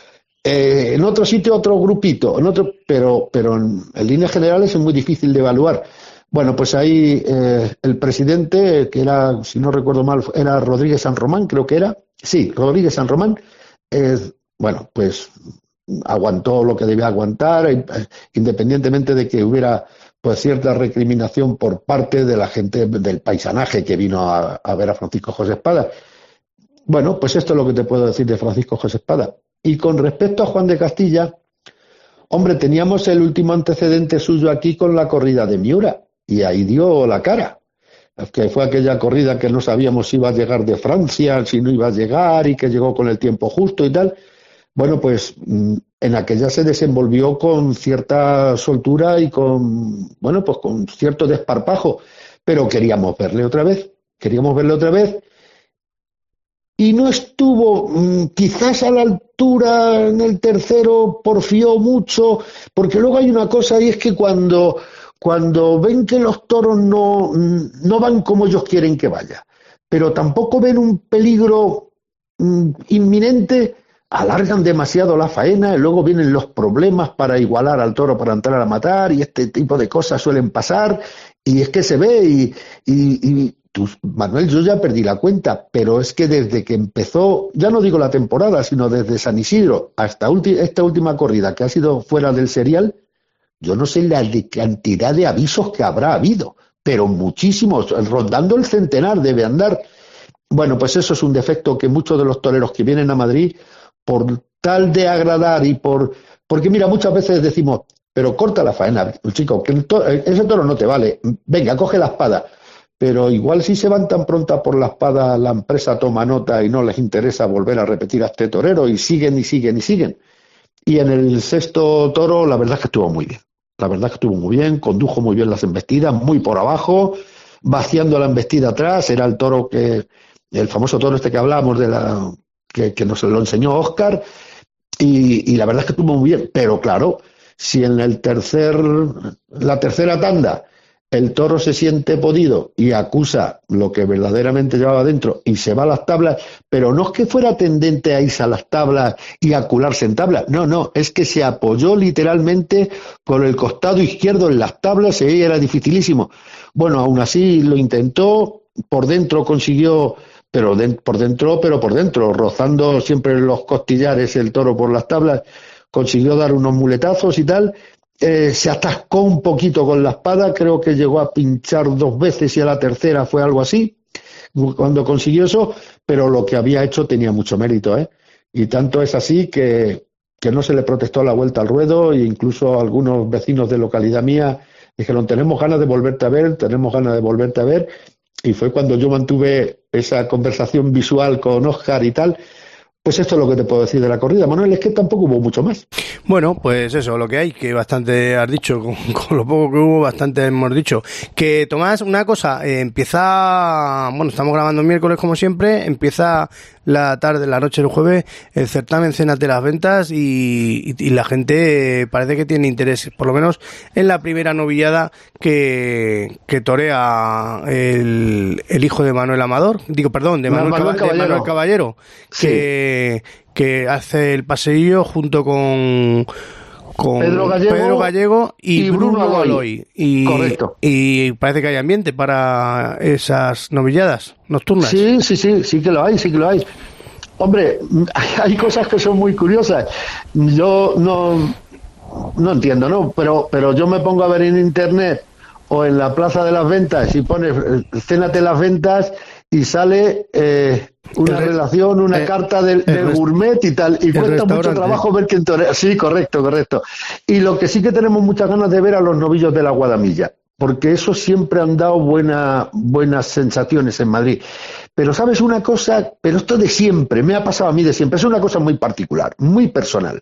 Eh, en otro sitio, otro grupito, en otro, pero, pero en, en líneas generales es muy difícil de evaluar. Bueno, pues ahí eh, el presidente, que era, si no recuerdo mal, era Rodríguez San Román, creo que era. Sí, Rodríguez San Román. Eh, bueno, pues aguantó lo que debía aguantar, eh, independientemente de que hubiera pues cierta recriminación por parte de la gente del paisanaje que vino a, a ver a Francisco José Espada. Bueno, pues esto es lo que te puedo decir de Francisco José Espada. Y con respecto a Juan de Castilla, hombre, teníamos el último antecedente suyo aquí con la corrida de Miura, y ahí dio la cara, que fue aquella corrida que no sabíamos si iba a llegar de Francia, si no iba a llegar, y que llegó con el tiempo justo y tal. Bueno, pues en aquella se desenvolvió con cierta soltura y con, bueno, pues con cierto desparpajo, pero queríamos verle otra vez, queríamos verle otra vez, y no estuvo quizás a la altura en el tercero, porfió mucho, porque luego hay una cosa y es que cuando, cuando ven que los toros no, no van como ellos quieren que vaya, pero tampoco ven un peligro inminente, alargan demasiado la faena y luego vienen los problemas para igualar al toro, para entrar a matar, y este tipo de cosas suelen pasar, y es que se ve, y, y, y tú, Manuel, yo ya perdí la cuenta, pero es que desde que empezó, ya no digo la temporada, sino desde San Isidro hasta ulti, esta última corrida, que ha sido fuera del serial, yo no sé la de cantidad de avisos que habrá habido, pero muchísimos, rondando el centenar debe andar. Bueno, pues eso es un defecto que muchos de los toreros que vienen a Madrid, por tal de agradar y por... Porque mira, muchas veces decimos, pero corta la faena, chico, que el to- ese toro no te vale, venga, coge la espada. Pero igual si se van tan pronta por la espada, la empresa toma nota y no les interesa volver a repetir a este torero y siguen y siguen y siguen. Y en el sexto toro la verdad es que estuvo muy bien. La verdad es que estuvo muy bien, condujo muy bien las embestidas, muy por abajo, vaciando la embestida atrás. Era el toro que, el famoso toro este que hablábamos de la, que, que nos lo enseñó Óscar, y, y la verdad es que estuvo muy bien. Pero claro, si en el tercer, la tercera tanda el toro se siente podido y acusa lo que verdaderamente llevaba dentro y se va a las tablas, pero no es que fuera tendente a irse a las tablas y a cularse en tablas, no, no, es que se apoyó literalmente con el costado izquierdo en las tablas y era dificilísimo. Bueno, aún así lo intentó, por dentro consiguió, pero de, por dentro, pero por dentro, rozando siempre los costillares el toro por las tablas, consiguió dar unos muletazos y tal. Eh, se atascó un poquito con la espada, creo que llegó a pinchar dos veces y a la tercera fue algo así, cuando consiguió eso, pero lo que había hecho tenía mucho mérito, ¿eh? Y tanto es así que, que no se le protestó la vuelta al ruedo, e incluso algunos vecinos de localidad mía dijeron, tenemos ganas de volverte a ver, tenemos ganas de volverte a ver, y fue cuando yo mantuve esa conversación visual con Óscar y tal. Pues esto es lo que te puedo decir de la corrida, Manuel, es que tampoco hubo mucho más. Bueno, pues eso, lo que hay, que bastante has dicho, con, con lo poco que hubo, bastante hemos dicho. Que, Tomás, una cosa, eh, empieza, bueno, estamos grabando miércoles como siempre, empieza la tarde, la noche del jueves, el certamen Cenas de las Ventas y, y, y la gente parece que tiene interés, por lo menos en la primera novillada que, que torea el, el hijo de Manuel Amador, digo, perdón, de Manuel, Manuel Caballero, de Manuel Caballero, sí. que, que hace el paseillo junto con con Pedro Gallego, Pedro Gallego y, y Bruno, Bruno Aloy. Y, correcto. Y parece que hay ambiente para esas novilladas nocturnas. Sí, sí, sí, sí que lo hay, sí que lo hay. Hombre, hay cosas que son muy curiosas. Yo no, no entiendo, ¿no? Pero, pero yo me pongo a ver en internet o en la Plaza de las Ventas y pones Cénate las Ventas y sale eh, una el, relación, una el, carta del, del rest, gourmet y tal, y cuesta mucho trabajo ver quién torea. Sí, correcto, correcto. Y lo que sí que tenemos muchas ganas de ver a los novillos de la Guadamilla, porque eso siempre han dado buena, buenas sensaciones en Madrid. Pero ¿sabes una cosa? Pero esto de siempre, me ha pasado a mí de siempre, es una cosa muy particular, muy personal.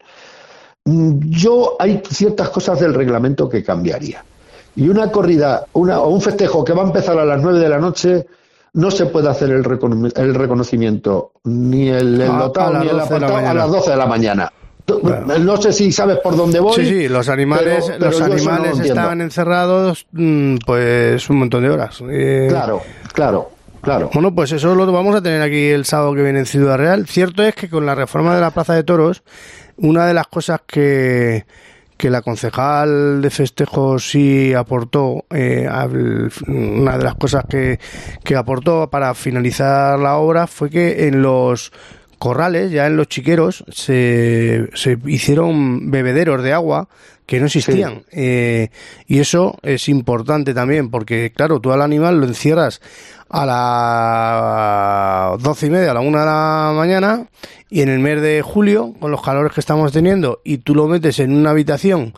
Yo hay ciertas cosas del reglamento que cambiaría. Y una corrida una, o un festejo que va a empezar a las nueve de la noche, no se puede hacer el, recono el reconocimiento, ni el, el lotal, ni el apartado, a las doce de la mañana. Bueno. No sé si sabes por dónde voy. Sí, sí, los animales, pero, pero los animales no estaban encerrados pues un montón de horas. Eh... Claro, claro. Claro. Bueno, pues eso lo vamos a tener aquí el sábado que viene en Ciudad Real. Cierto es que con la reforma de la Plaza de Toros, una de las cosas que, que la concejal de festejos sí aportó, eh, una de las cosas que, que aportó para finalizar la obra fue que en los corrales, ya en los chiqueros, se, se hicieron bebederos de agua que no existían. Sí. Eh, y eso es importante también, porque claro, tú al animal lo encierras a las doce y media, a la una de la mañana, y en el mes de julio, con los calores que estamos teniendo, y tú lo metes en una habitación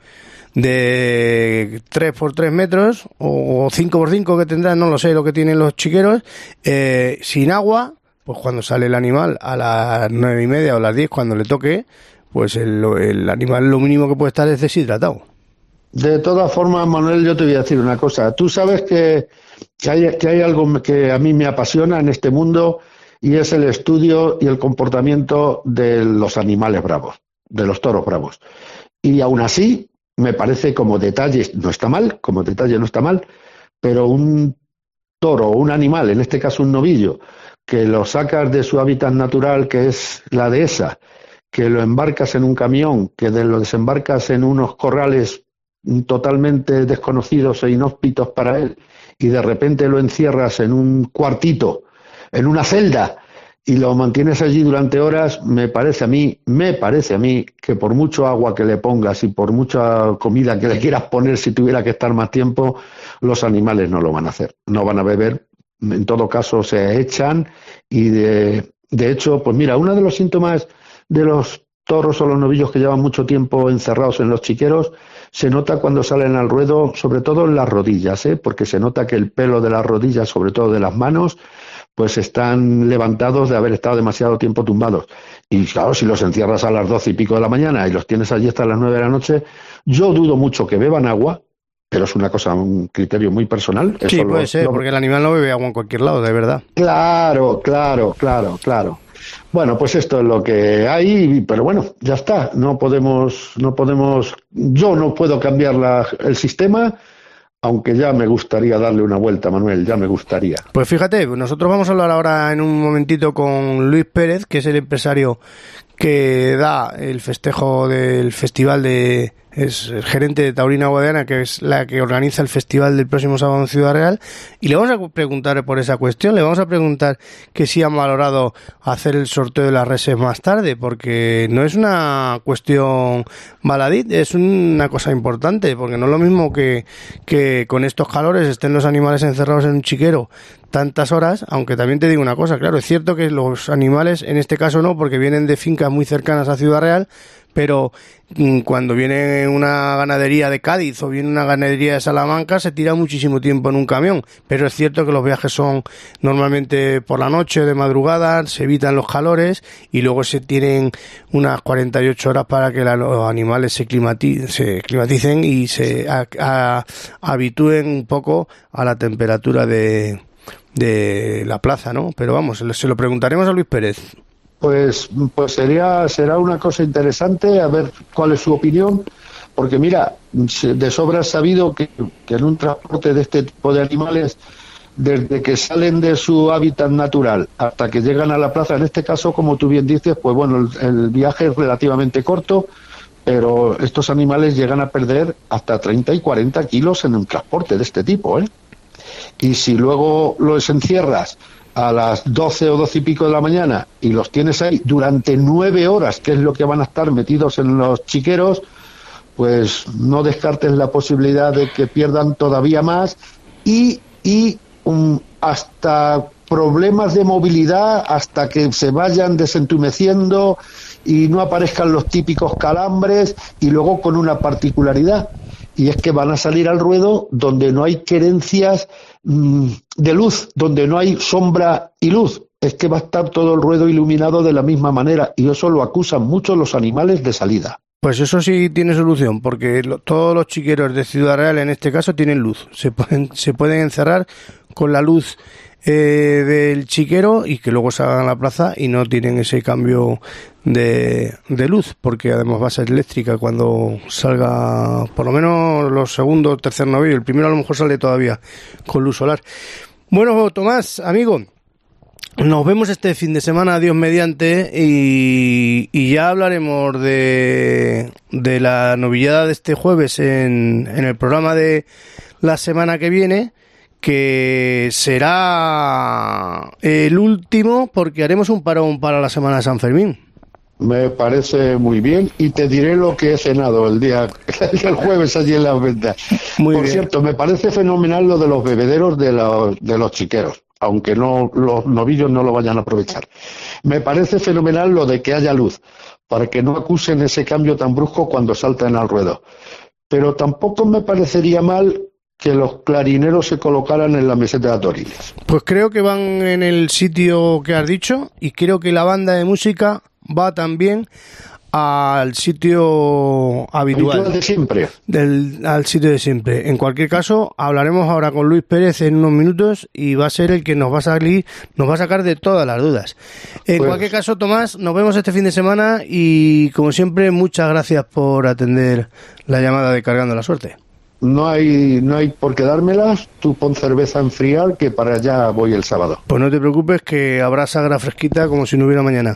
de tres por tres metros, o cinco por cinco que tendrán, no lo sé, lo que tienen los chiqueros, eh, sin agua, pues cuando sale el animal a las nueve y media o las diez, cuando le toque, pues el, el animal lo mínimo que puede estar es deshidratado. De todas formas, Manuel, yo te voy a decir una cosa. Tú sabes que, que, hay, que hay algo que a mí me apasiona en este mundo, y es el estudio y el comportamiento de los animales bravos, de los toros bravos. Y aún así, me parece como detalle, no está mal, como detalle no está mal, pero un toro o un animal, en este caso un novillo, que lo sacas de su hábitat natural, que es la dehesa, que lo embarcas en un camión, que de lo desembarcas en unos corrales totalmente desconocidos e inhóspitos para él, y de repente lo encierras en un cuartito, en una celda, y lo mantienes allí durante horas, me parece a mí, me parece a mí que por mucho agua que le pongas y por mucha comida que le quieras poner, si tuviera que estar más tiempo, los animales no lo van a hacer, no van a beber, en todo caso se echan y de, de hecho, pues mira, uno de los síntomas de los toros o los novillos que llevan mucho tiempo encerrados en los chiqueros se nota cuando salen al ruedo, sobre todo en las rodillas, ¿eh? Porque se nota que el pelo de las rodillas, sobre todo de las manos, pues están levantados de haber estado demasiado tiempo tumbados. Y claro, si los encierras a las doce y pico de la mañana y los tienes allí hasta las nueve de la noche, yo dudo mucho que beban agua, pero es una cosa, un criterio muy personal. Sí, Eso puede lo, ser, lo... porque el animal no bebe agua en cualquier lado, de verdad. Claro, claro, claro, claro. Bueno, pues esto es lo que hay, pero bueno, ya está. No podemos, no podemos, yo no puedo cambiar la, el sistema. Aunque ya me gustaría darle una vuelta, Manuel, ya me gustaría. Pues fíjate, nosotros vamos a hablar ahora en un momentito con Luis Pérez, que es el empresario que da el festejo del festival de... es el gerente de Taurina Guadiana, que es la que organiza el festival del próximo sábado en Ciudad Real, y le vamos a preguntar por esa cuestión, le vamos a preguntar que si han valorado hacer el sorteo de las reses más tarde, porque no es una cuestión baladí, es una cosa importante, porque no es lo mismo que, que con estos calores estén los animales encerrados en un chiquero tantas horas, aunque también te digo una cosa, claro, es cierto que los animales, en este caso no, porque vienen de fincas muy cercanas a Ciudad Real, pero cuando viene una ganadería de Cádiz o viene una ganadería de Salamanca se tira muchísimo tiempo en un camión, pero es cierto que los viajes son normalmente por la noche, de madrugada, se evitan los calores y luego se tienen unas cuarenta y ocho horas para que la, los animales se, climati- se climaticen y se a, a, habitúen un poco a la temperatura de, de la plaza, ¿no? Pero vamos, se lo preguntaremos a Luis Pérez. Pues, pues sería, será una cosa interesante a ver cuál es su opinión, porque mira, de sobra es sabido que, que en un transporte de este tipo de animales, desde que salen de su hábitat natural hasta que llegan a la plaza, en este caso, como tú bien dices, pues bueno, el, el viaje es relativamente corto, pero estos animales llegan a perder hasta treinta y cuarenta kilos en un transporte de este tipo, ¿eh? Y si luego los encierras a las doce o doce y pico de la mañana y los tienes ahí durante nueve horas, que es lo que van a estar metidos en los chiqueros, pues no descartes la posibilidad de que pierdan todavía más y, y um, hasta problemas de movilidad, hasta que se vayan desentumeciendo y no aparezcan los típicos calambres, y luego con una particularidad, y es que van a salir al ruedo donde no hay querencias de luz, donde no hay sombra y luz, es que va a estar todo el ruedo iluminado de la misma manera, y eso lo acusan mucho los animales de salida. Pues eso sí tiene solución, porque lo, todos los chiqueros de Ciudad Real en este caso tienen luz, se pueden, se pueden encerrar con la luz eh, del chiquero y que luego salgan a la plaza y no tienen ese cambio de, de luz, porque además va a ser eléctrica cuando salga, por lo menos los segundos o tercer novillo, el primero a lo mejor sale todavía con luz solar. Bueno, Tomás, amigo, nos vemos este fin de semana, Dios mediante, y, y ya hablaremos de, de la novillada de este jueves en, en el programa de la semana que viene, que será el último porque haremos un parón para la semana de San Fermín. Me parece muy bien y te diré lo que he cenado el día el jueves allí en las ventas. Por bien. Cierto, me parece fenomenal lo de los bebederos de los, de los chiqueros, aunque no los novillos no lo vayan a aprovechar. Me parece fenomenal lo de que haya luz, para que no acusen ese cambio tan brusco cuando saltan al ruedo. Pero tampoco me parecería mal que los clarineros se colocaran en la meseta de Toriles. Pues creo que van en el sitio que has dicho, y creo que la banda de música va también al sitio habitual, habitual de siempre, del, al sitio de siempre. En cualquier caso, hablaremos ahora con Luis Pérez en unos minutos y va a ser el que nos va a salir, nos va a sacar de todas las dudas. En pues, cualquier caso, Tomás, nos vemos este fin de semana y, como siempre, muchas gracias por atender la llamada de Cargando la Suerte. No hay no hay por qué dármelas, tú pon cerveza a enfriar, que para allá voy el sábado. Pues no te preocupes, que habrá sagra fresquita como si no hubiera mañana.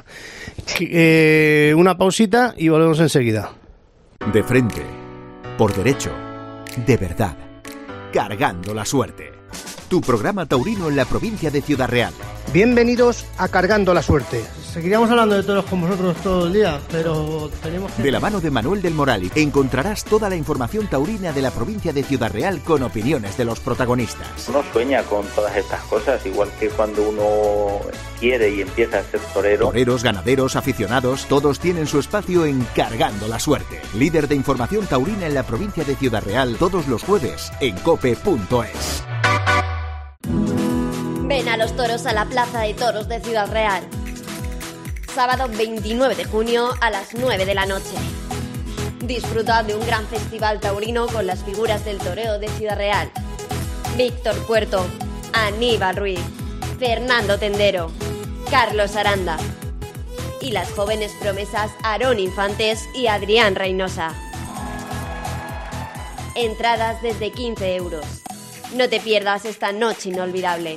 Eh, una pausita y volvemos enseguida. De frente, por derecho, de verdad, Cargando la Suerte. Tu programa taurino en la provincia de Ciudad Real. Bienvenidos a Cargando la Suerte. Seguiríamos hablando de toros con vosotros todo el día, pero tenemos que... De la mano de Manuel del Moral encontrarás toda la información taurina de la provincia de Ciudad Real con opiniones de los protagonistas. Uno sueña con todas estas cosas, igual que cuando uno quiere y empieza a ser torero. Toreros, ganaderos, aficionados, todos tienen su espacio en Cargando la Suerte. Líder de información taurina en la provincia de Ciudad Real, todos los jueves en cope punto es. Ven a los toros a la Plaza de Toros de Ciudad Real. Sábado veintinueve de junio a las nueve de la noche. Disfruta de un gran festival taurino con las figuras del toreo de Ciudad Real. Víctor Puerto, Aníbal Ruiz, Fernando Tendero, Carlos Aranda. Y las jóvenes promesas Aarón Infantes y Adrián Reynosa. Entradas desde quince euros. No te pierdas esta noche inolvidable.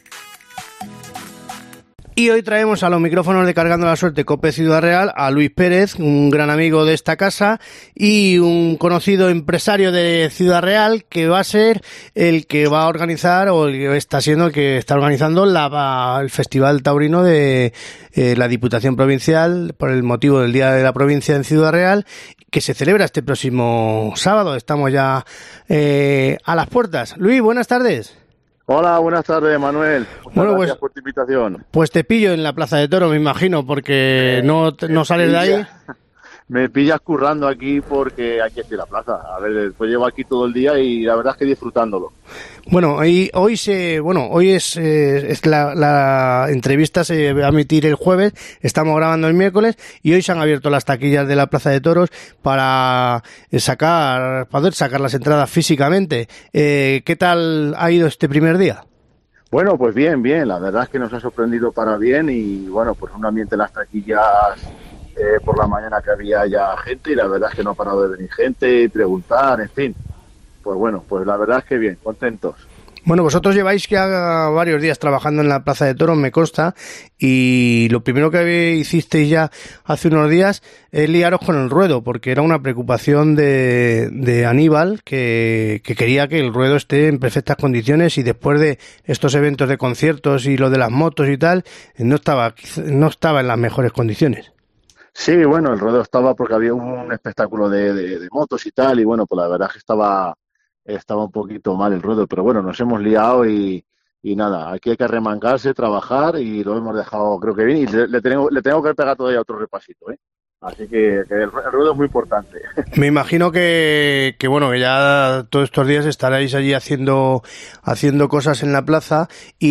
Y hoy traemos a los micrófonos de Cargando la Suerte Cope Ciudad Real a Luis Pérez, un gran amigo de esta casa y un conocido empresario de Ciudad Real que va a ser el que va a organizar o el que está siendo el que está organizando la, el Festival Taurino de eh, la Diputación Provincial por el motivo del Día de la Provincia en Ciudad Real, que se celebra este próximo sábado. Estamos ya eh, a las puertas. Luis, buenas tardes. Hola, buenas tardes, Manuel. Muchas bueno, gracias pues, por tu invitación. Pues te pillo en la Plaza de Toros, me imagino, porque no, no sales de ahí. Me pillas currando aquí porque aquí estoy en la plaza. A ver, pues llevo aquí todo el día y la verdad es que disfrutándolo. Bueno, hoy, hoy se, bueno, hoy es, eh, es la, la entrevista se va a emitir el jueves, estamos grabando el miércoles y hoy se han abierto las taquillas de la Plaza de Toros para sacar, poder sacar las entradas físicamente. Eh, ¿Qué tal ha ido este primer día? Bueno, pues bien, bien. La verdad es que nos ha sorprendido para bien y bueno, pues un ambiente en las taquillas. Eh, por la mañana que había ya gente y la verdad es que no ha parado de venir gente y preguntar, en fin. Pues bueno, pues la verdad es que bien, contentos. Bueno, vosotros lleváis ya varios días trabajando en la Plaza de Toros, me consta, y lo primero que hicisteis ya hace unos días es liaros con el ruedo, porque era una preocupación de, de Aníbal, que, que quería que el ruedo esté en perfectas condiciones y después de estos eventos de conciertos y lo de las motos y tal, no estaba, no estaba en las mejores condiciones. Sí, bueno, el ruedo estaba porque había un espectáculo de, de, de motos y tal, y bueno, pues la verdad es que estaba, estaba un poquito mal el ruedo, pero bueno, nos hemos liado y, y nada, aquí hay que remangarse, trabajar y lo hemos dejado creo que bien y le, le, tengo, le tengo que pegar todavía otro repasito, ¿eh? Así que, que el, el ruedo es muy importante. Me imagino que, que bueno, que ya todos estos días estaréis allí haciendo, haciendo cosas en la plaza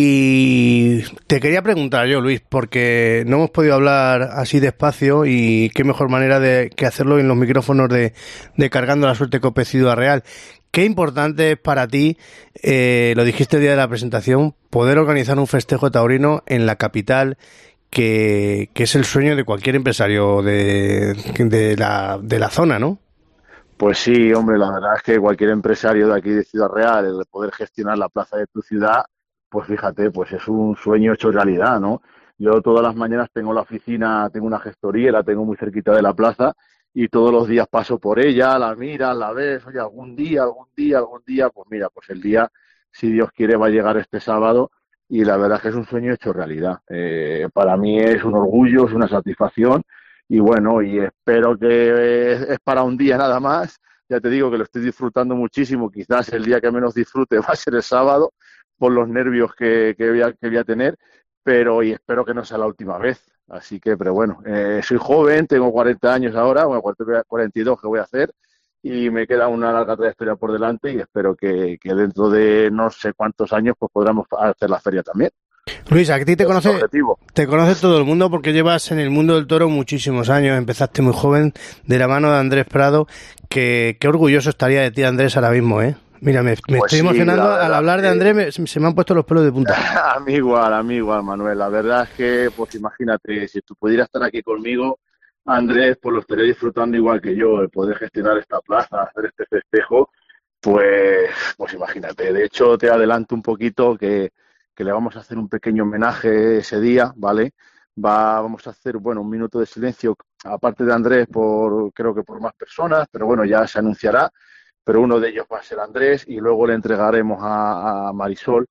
y te quería preguntar yo, Luis, porque no hemos podido hablar así despacio y qué mejor manera de que hacerlo en los micrófonos de, de Cargando la Suerte Cope Ciudad Real. Qué importante es para ti, eh, lo dijiste el día de la presentación, poder organizar un festejo taurino en la capital, Que, que es el sueño de cualquier empresario de, de, la, de la zona, ¿no? Pues sí, hombre, la verdad es que cualquier empresario de aquí de Ciudad Real, el poder gestionar la plaza de tu ciudad, pues fíjate, pues es un sueño hecho realidad, ¿no? Yo todas las mañanas tengo la oficina, tengo una gestoría, la tengo muy cerquita de la plaza y todos los días paso por ella, la miras, la ves, oye, algún día, algún día, algún día, pues mira, pues el día, si Dios quiere, va a llegar este sábado. Y la verdad es que es un sueño hecho realidad. Eh, para mí es un orgullo, es una satisfacción y bueno, y espero que es, es para un día nada más. Ya te digo que lo estoy disfrutando muchísimo. Quizás el día que menos disfrute va a ser el sábado por los nervios que, que, voy, a, que voy a tener, pero y espero que no sea la última vez. Así que, pero bueno, eh, soy joven, tengo cuarenta años ahora, bueno, cuarenta y dos que voy a hacer. Y me queda una larga trayectoria por delante y espero que, que dentro de no sé cuántos años pues podamos hacer la feria también. Luis, a ti te conoce, te conoce todo el mundo porque llevas en el mundo del toro muchísimos años, empezaste muy joven de la mano de Andrés Prado, que qué orgulloso estaría de ti, Andrés, ahora mismo, ¿eh? Mira, me, me pues estoy sí, emocionando al hablar de Andrés, me, se me han puesto los pelos de punta. A mí igual, a mí igual, Manuel, la verdad es que, pues imagínate, si tú pudieras estar aquí conmigo, Andrés, pues lo estaría disfrutando igual que yo, el poder gestionar esta plaza, hacer este festejo, pues, pues imagínate. De hecho, te adelanto un poquito que, que le vamos a hacer un pequeño homenaje ese día, ¿vale? Va, vamos a hacer, bueno, un minuto de silencio, aparte de Andrés, por creo que por más personas, pero bueno, ya se anunciará, pero uno de ellos va a ser Andrés y luego le entregaremos a, a Marisol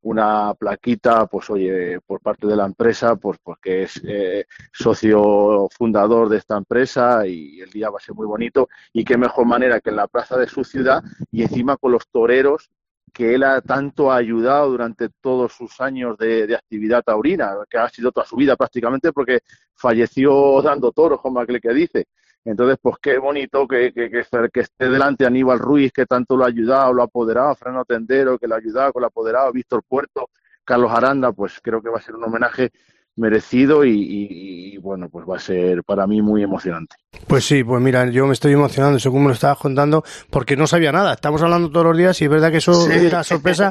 una plaquita, pues oye, por parte de la empresa, pues porque es eh, socio fundador de esta empresa y el día va a ser muy bonito. Y qué mejor manera que en la plaza de su ciudad y encima con los toreros que él ha tanto ayudado durante todos sus años de, de actividad taurina, que ha sido toda su vida prácticamente, porque falleció dando toros, como aquel que dice. Entonces, pues qué bonito que, que, que, que esté delante Aníbal Ruiz, que tanto lo ha ayudado, lo ha apoderado, Fernando Tendero, que lo ha ayudado, que lo ha apoderado, Víctor Puerto, Carlos Aranda, pues creo que va a ser un homenaje merecido y, y, y bueno, pues va a ser para mí muy emocionante. Pues sí, pues mira, yo me estoy emocionando, según me lo estabas contando, porque no sabía nada. Estamos hablando todos los días y es verdad que eso sí. Es una sorpresa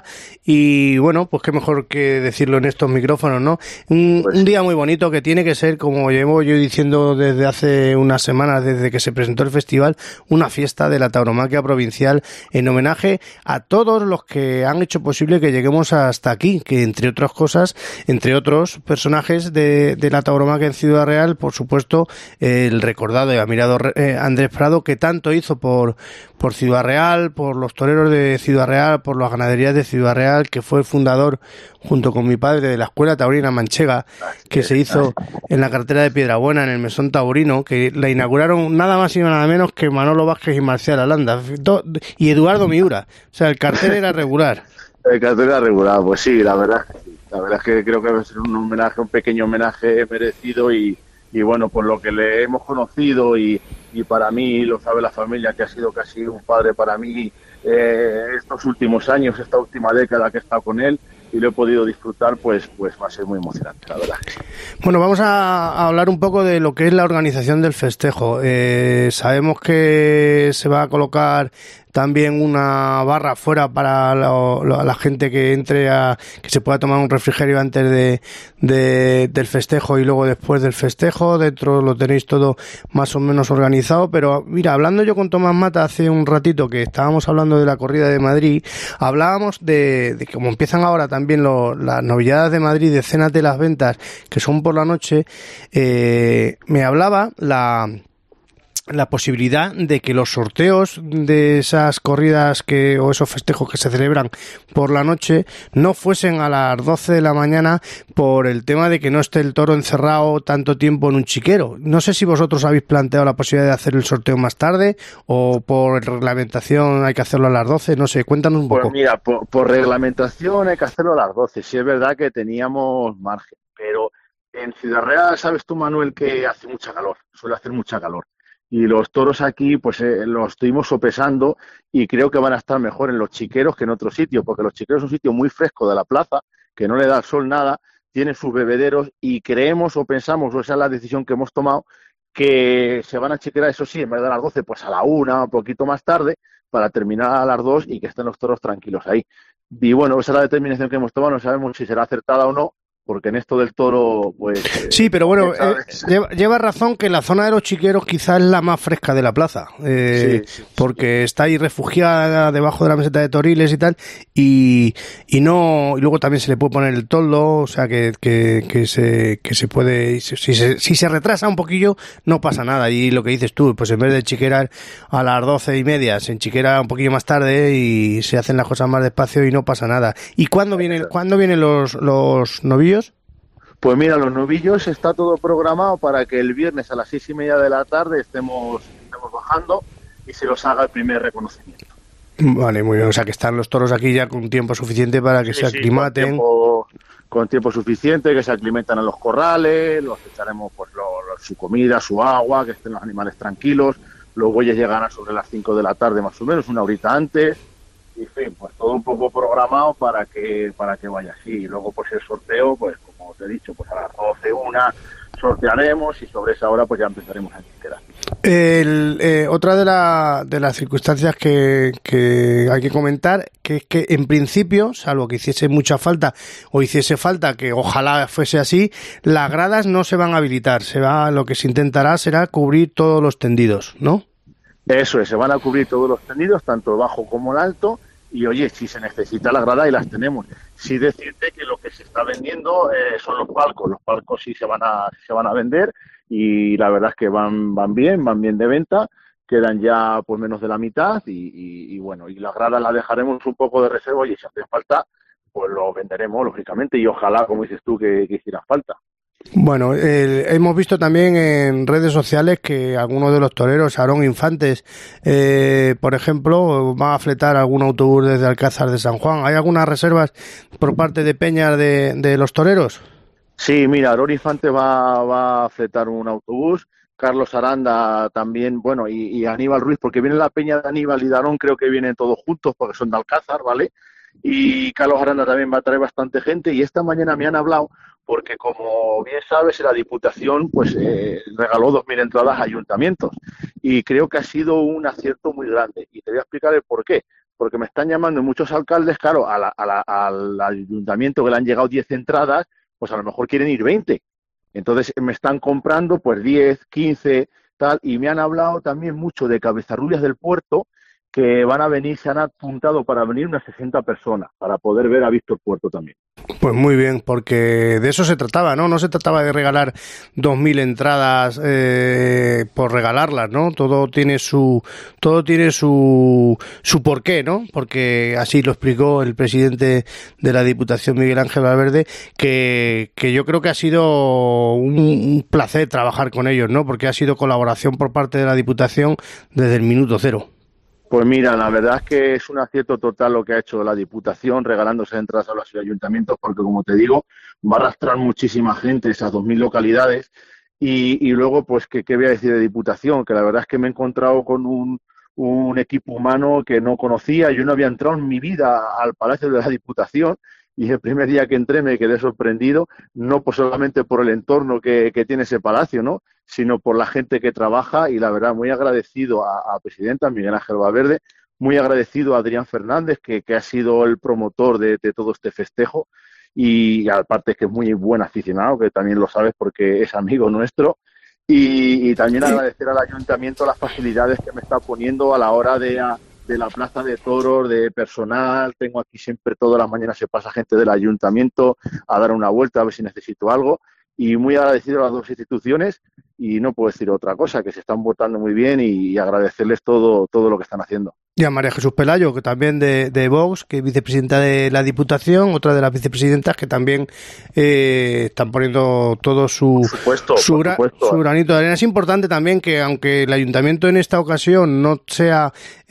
y bueno, pues qué mejor que decirlo en estos micrófonos, ¿no? Un, pues, un día muy bonito que tiene que ser, como llevo yo diciendo desde hace unas semanas, desde que se presentó el festival, una fiesta de la tauromaquia provincial en homenaje a todos los que han hecho posible que lleguemos hasta aquí, que entre otras cosas, entre otros personajes de, de la tauromaquia en Ciudad Real, por supuesto, el recordado admirado eh, Andrés Prado, que tanto hizo por, por Ciudad Real, por los toreros de Ciudad Real, por las ganaderías de Ciudad Real, que fue el fundador, junto con mi padre, de la Escuela Taurina Manchega, que se hizo en la carretera de Piedrabuena, en el Mesón Taurino, que la inauguraron nada más y nada menos que Manolo Vázquez y Marcial Alanda, y Eduardo Miura. O sea, el cartel era regular. El cartel era regular, pues sí, la verdad, la verdad es que creo que va a ser un homenaje, un pequeño homenaje merecido y Y bueno, por lo que le hemos conocido y, y para mí, lo sabe la familia, que ha sido casi un padre para mí eh, estos últimos años, esta última década que he estado con él y lo he podido disfrutar, pues, pues va a ser muy emocionante, la verdad. Bueno, vamos a, a hablar un poco de lo que es la organización del festejo. Eh, sabemos que se va a colocar también una barra afuera para lo, lo, la gente que entre a que se pueda tomar un refrigerio antes de, de del festejo y luego después del festejo. Dentro lo tenéis todo más o menos organizado, pero mira, hablando yo con Tomás Mata hace un ratito que estábamos hablando de la corrida de Madrid, hablábamos de, de como empiezan ahora también lo, las novilladas de Madrid, de cenas de las ventas que son por la noche. Eh, me hablaba la la posibilidad de que los sorteos de esas corridas que o esos festejos que se celebran por la noche no fuesen a las doce de la mañana por el tema de que no esté el toro encerrado tanto tiempo en un chiquero. No sé si vosotros habéis planteado la posibilidad de hacer el sorteo más tarde o por reglamentación hay que hacerlo a las doce, no sé, cuéntanos un poco. Pues mira, por, por reglamentación hay que hacerlo a las doce, sí es verdad que teníamos margen, pero en Ciudad Real sabes tú, Manuel, que hace mucha calor, suele hacer mucha calor. Y los toros aquí, pues eh, los estuvimos sopesando y creo que van a estar mejor en los chiqueros que en otros sitios, porque los chiqueros es un sitio muy fresco de la plaza, que no le da el sol nada, tiene sus bebederos y creemos o pensamos, o esa es la decisión que hemos tomado, que se van a chiquerar, eso sí, en vez de a las doce, pues a la una, un poquito más tarde, para terminar a las dos y que estén los toros tranquilos ahí. Y bueno, esa es la determinación que hemos tomado, no sabemos si será acertada o no, porque en esto del toro, pues... Sí, pero bueno, eh, lleva, lleva razón que la zona de los chiqueros quizás es la más fresca de la plaza, eh, sí, sí, porque sí. Está ahí refugiada debajo de la meseta de Toriles y tal, y, y no, y luego también se le puede poner el toldo, o sea que, que, que se, que se puede, si se, si se retrasa un poquillo, no pasa nada, y lo que dices tú, pues en vez de chiquerar a las doce y media, se enchiquera un poquillo más tarde y se hacen las cosas más despacio y no pasa nada. ¿Y cuándo viene, cuándo vienen los, los novillos? Pues mira, los novillos está todo programado para que el viernes a las seis y media de la tarde estemos, estemos bajando y se los haga el primer reconocimiento. Vale, muy bien. O sea que están los toros aquí ya con tiempo suficiente para que sí, se aclimaten. Sí, con, tiempo, con tiempo suficiente, que se aclimaten en los corrales, los echaremos pues lo, lo, su comida, su agua, que estén los animales tranquilos. Los bueyes llegarán sobre las cinco de la tarde más o menos, una horita antes. Y en fin, pues todo un poco programado para que para que vaya así. Y luego pues el sorteo, pues como te he dicho, pues a las doce, una sortearemos y sobre esa hora pues ya empezaremos a enchiquerar. El, eh, otra de, la, de las circunstancias que, que hay que comentar, que es que en principio, salvo que hiciese mucha falta o hiciese falta, que ojalá fuese así, las gradas no se van a habilitar. Se va, lo que se intentará será cubrir todos los tendidos, ¿no? Eso es, se van a cubrir todos los tendidos, tanto el bajo como el alto, y oye, si se necesita la grada y las tenemos. Sí decirte que lo que se está vendiendo eh, son los palcos, los palcos sí se van a se van a vender y la verdad es que van van bien, van bien de venta, quedan ya pues menos de la mitad y, y, y bueno, y la grada la dejaremos un poco de reserva y si hace falta pues lo venderemos, lógicamente, y ojalá, como dices tú, que, que hiciera falta. Bueno, eh, hemos visto también en redes sociales que algunos de los toreros, Aarón Infantes, eh, por ejemplo, van a fletar algún autobús desde Alcázar de San Juan. ¿Hay algunas reservas por parte de Peñas de, de los toreros? Sí, mira, Aarón Infante va, va a fletar un autobús, Carlos Aranda también, bueno, y, y Aníbal Ruiz, porque viene la peña de Aníbal y Darón, creo que vienen todos juntos porque son de Alcázar, ¿vale? Y Carlos Aranda también va a traer bastante gente, y esta mañana me han hablado porque, como bien sabes, la Diputación pues eh, regaló dos mil entradas a ayuntamientos, y creo que ha sido un acierto muy grande, y te voy a explicar el por qué. Porque me están llamando muchos alcaldes, claro, a la, a la, al ayuntamiento que le han llegado diez entradas, pues a lo mejor quieren ir veinte. Entonces me están comprando pues diez, quince, tal, y me han hablado también mucho de Cabezarrubias del Puerto, que van a venir, se han apuntado para venir unas sesenta personas, para poder ver a Víctor Puerto también. Pues muy bien, porque de eso se trataba, ¿no? No se trataba de regalar dos mil entradas eh, por regalarlas, ¿no? Todo tiene su todo tiene su su porqué, ¿no? Porque así lo explicó el presidente de la Diputación, Miguel Ángel Valverde, que, que yo creo que ha sido un, un placer trabajar con ellos, ¿no? Porque ha sido colaboración por parte de la Diputación desde el minuto cero. Pues mira, la verdad es que es un acierto total lo que ha hecho la Diputación, regalándose entradas a los ayuntamientos, porque, como te digo, va a arrastrar muchísima gente esas dos mil localidades. Y, y luego, pues, ¿qué, ¿qué voy a decir de Diputación? Que la verdad es que me he encontrado con un, un equipo humano que no conocía. Yo no había entrado en mi vida al Palacio de la Diputación, y el primer día que entré me quedé sorprendido, no pues solamente por el entorno que, que tiene ese palacio, ¿no?, sino por la gente que trabaja, y la verdad muy agradecido a, a Presidenta Miguel Ángel Valverde, muy agradecido a Adrián Fernández, que, que ha sido el promotor de, de todo este festejo, y aparte que es muy buen aficionado, que también lo sabes porque es amigo nuestro, y, y también agradecer al Ayuntamiento las facilidades que me está poniendo a la hora de... A, de la plaza de toros, de personal. Tengo aquí siempre, todas las mañanas se pasa gente del ayuntamiento a dar una vuelta a ver si necesito algo, y muy agradecido a las dos instituciones, y no puedo decir otra cosa, que se están portando muy bien, y, y agradecerles todo todo lo que están haciendo. Y a María Jesús Pelayo, que también de, de Vox, que es vicepresidenta de la Diputación, otra de las vicepresidentas que también eh, están poniendo todo su, supuesto, su, gra, su granito de arena. Es importante también que, aunque el ayuntamiento en esta ocasión no sea,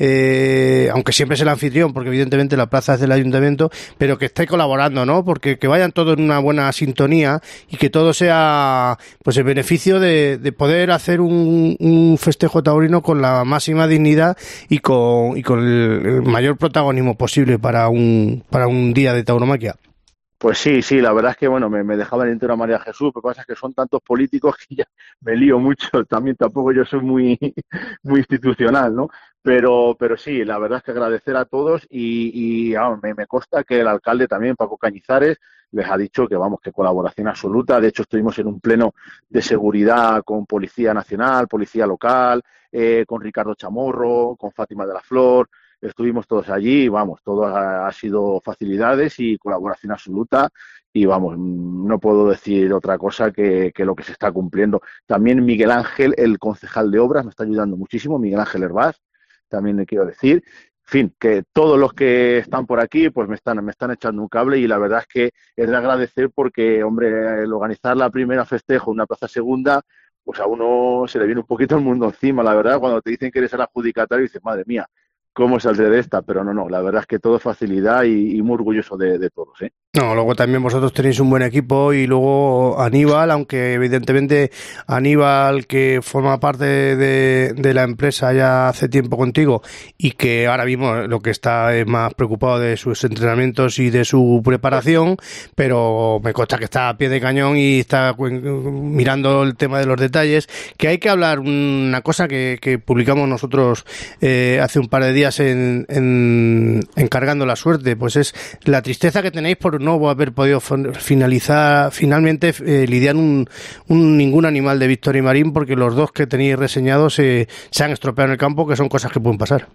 eh, aunque siempre es el anfitrión, porque evidentemente la plaza es del ayuntamiento, pero que esté colaborando, ¿no? Porque que vayan todos en una buena sintonía, y que todo sea pues el beneficio de, de poder hacer un, un festejo taurino con la máxima dignidad y con y con el mayor protagonismo posible para un para un día de tauromaquia. Pues sí, sí, la verdad es que, bueno, me, me dejaba el entero a María Jesús, lo que pasa es que son tantos políticos que ya me lío mucho, también tampoco yo soy muy muy institucional, ¿no? Pero pero sí, la verdad es que agradecer a todos, y, y ah, me, me consta que el alcalde también, Paco Cañizares, les ha dicho que, vamos, que colaboración absoluta. De hecho, estuvimos en un pleno de seguridad con Policía Nacional, Policía Local, eh, con Ricardo Chamorro, con Fátima de la Flor. Estuvimos todos allí, vamos, todo ha, ha sido facilidades y colaboración absoluta, y vamos, no puedo decir otra cosa que, que lo que se está cumpliendo. También Miguel Ángel, el concejal de obras, me está ayudando muchísimo, Miguel Ángel Hervás, también le quiero decir. En fin, que todos los que están por aquí pues me están me están echando un cable, y la verdad es que es de agradecer, porque, hombre, el organizar la primera festejo, una plaza segunda, pues a uno se le viene un poquito el mundo encima, la verdad, cuando te dicen que eres el adjudicatario, y dices, madre mía, ¿cómo saldré de esta? Pero no, no, la verdad es que todo es facilidad, y, y muy orgulloso de, de todos, ¿eh? No, luego también vosotros tenéis un buen equipo, y luego Aníbal, aunque evidentemente Aníbal, que forma parte de, de la empresa ya hace tiempo contigo, y que ahora mismo lo que está es más preocupado de sus entrenamientos y de su preparación, pero me consta que está a pie de cañón y está mirando el tema de los detalles, que hay que hablar una cosa que, que publicamos nosotros eh, hace un par de días en, en, en Cargando la Suerte, pues es la tristeza que tenéis por no haber podido finalizar finalmente eh, lidiar un, un ningún animal de Victoria y Marín, porque los dos que tenéis reseñados eh, se han estropeado en el campo, que son cosas que pueden pasar.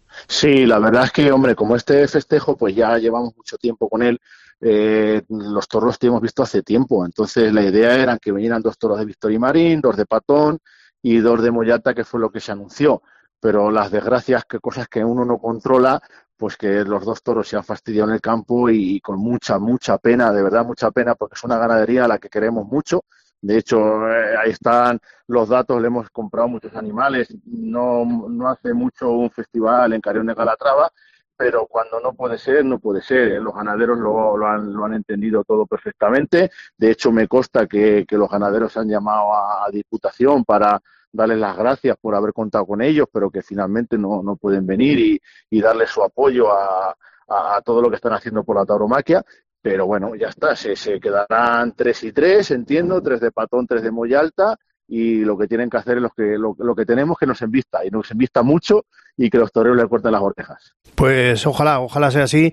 Sí, la verdad es que, hombre, como este festejo pues ya llevamos mucho tiempo con él, eh, los toros los hemos visto hace tiempo, entonces la idea era que vinieran dos toros de Victoria y Marín, dos de Patón y dos de Moyata, que fue lo que se anunció. Pero las desgracias, que cosas que uno no controla, pues que los dos toros se han fastidiado en el campo y, y con mucha, mucha pena, de verdad mucha pena, porque es una ganadería a la que queremos mucho. De hecho, eh, ahí están los datos, le hemos comprado muchos animales, no, no hace mucho un festival en Carrión de Calatrava, pero cuando no puede ser, no puede ser. Los ganaderos lo, lo, han, lo han entendido todo perfectamente. De hecho, me consta que, que los ganaderos han llamado a, a Diputación para darles las gracias por haber contado con ellos, pero que finalmente no, no pueden venir y, y darles su apoyo a, a, a todo lo que están haciendo por la tauromaquia. Pero bueno, ya está, se, se quedarán tres y tres, entiendo, tres de Patón, tres de Moyalta, y lo que tienen que hacer es lo que, lo, lo que tenemos que nos envista, y nos envista mucho, y que los toreros le corten las orejas. Pues ojalá, ojalá sea así,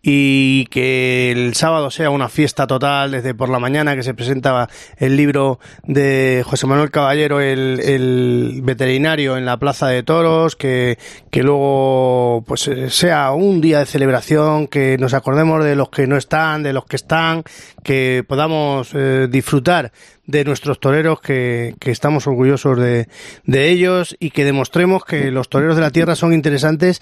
y que el sábado sea una fiesta total desde por la mañana, que se presentaba el libro de José Manuel Caballero, el, el veterinario, en la Plaza de Toros, que, que luego pues sea un día de celebración, que nos acordemos de los que no están, de los que están, que podamos eh, disfrutar de nuestros toreros, que, que estamos orgullosos de, de ellos, y que demostremos que los toreros de la tierra son interesantes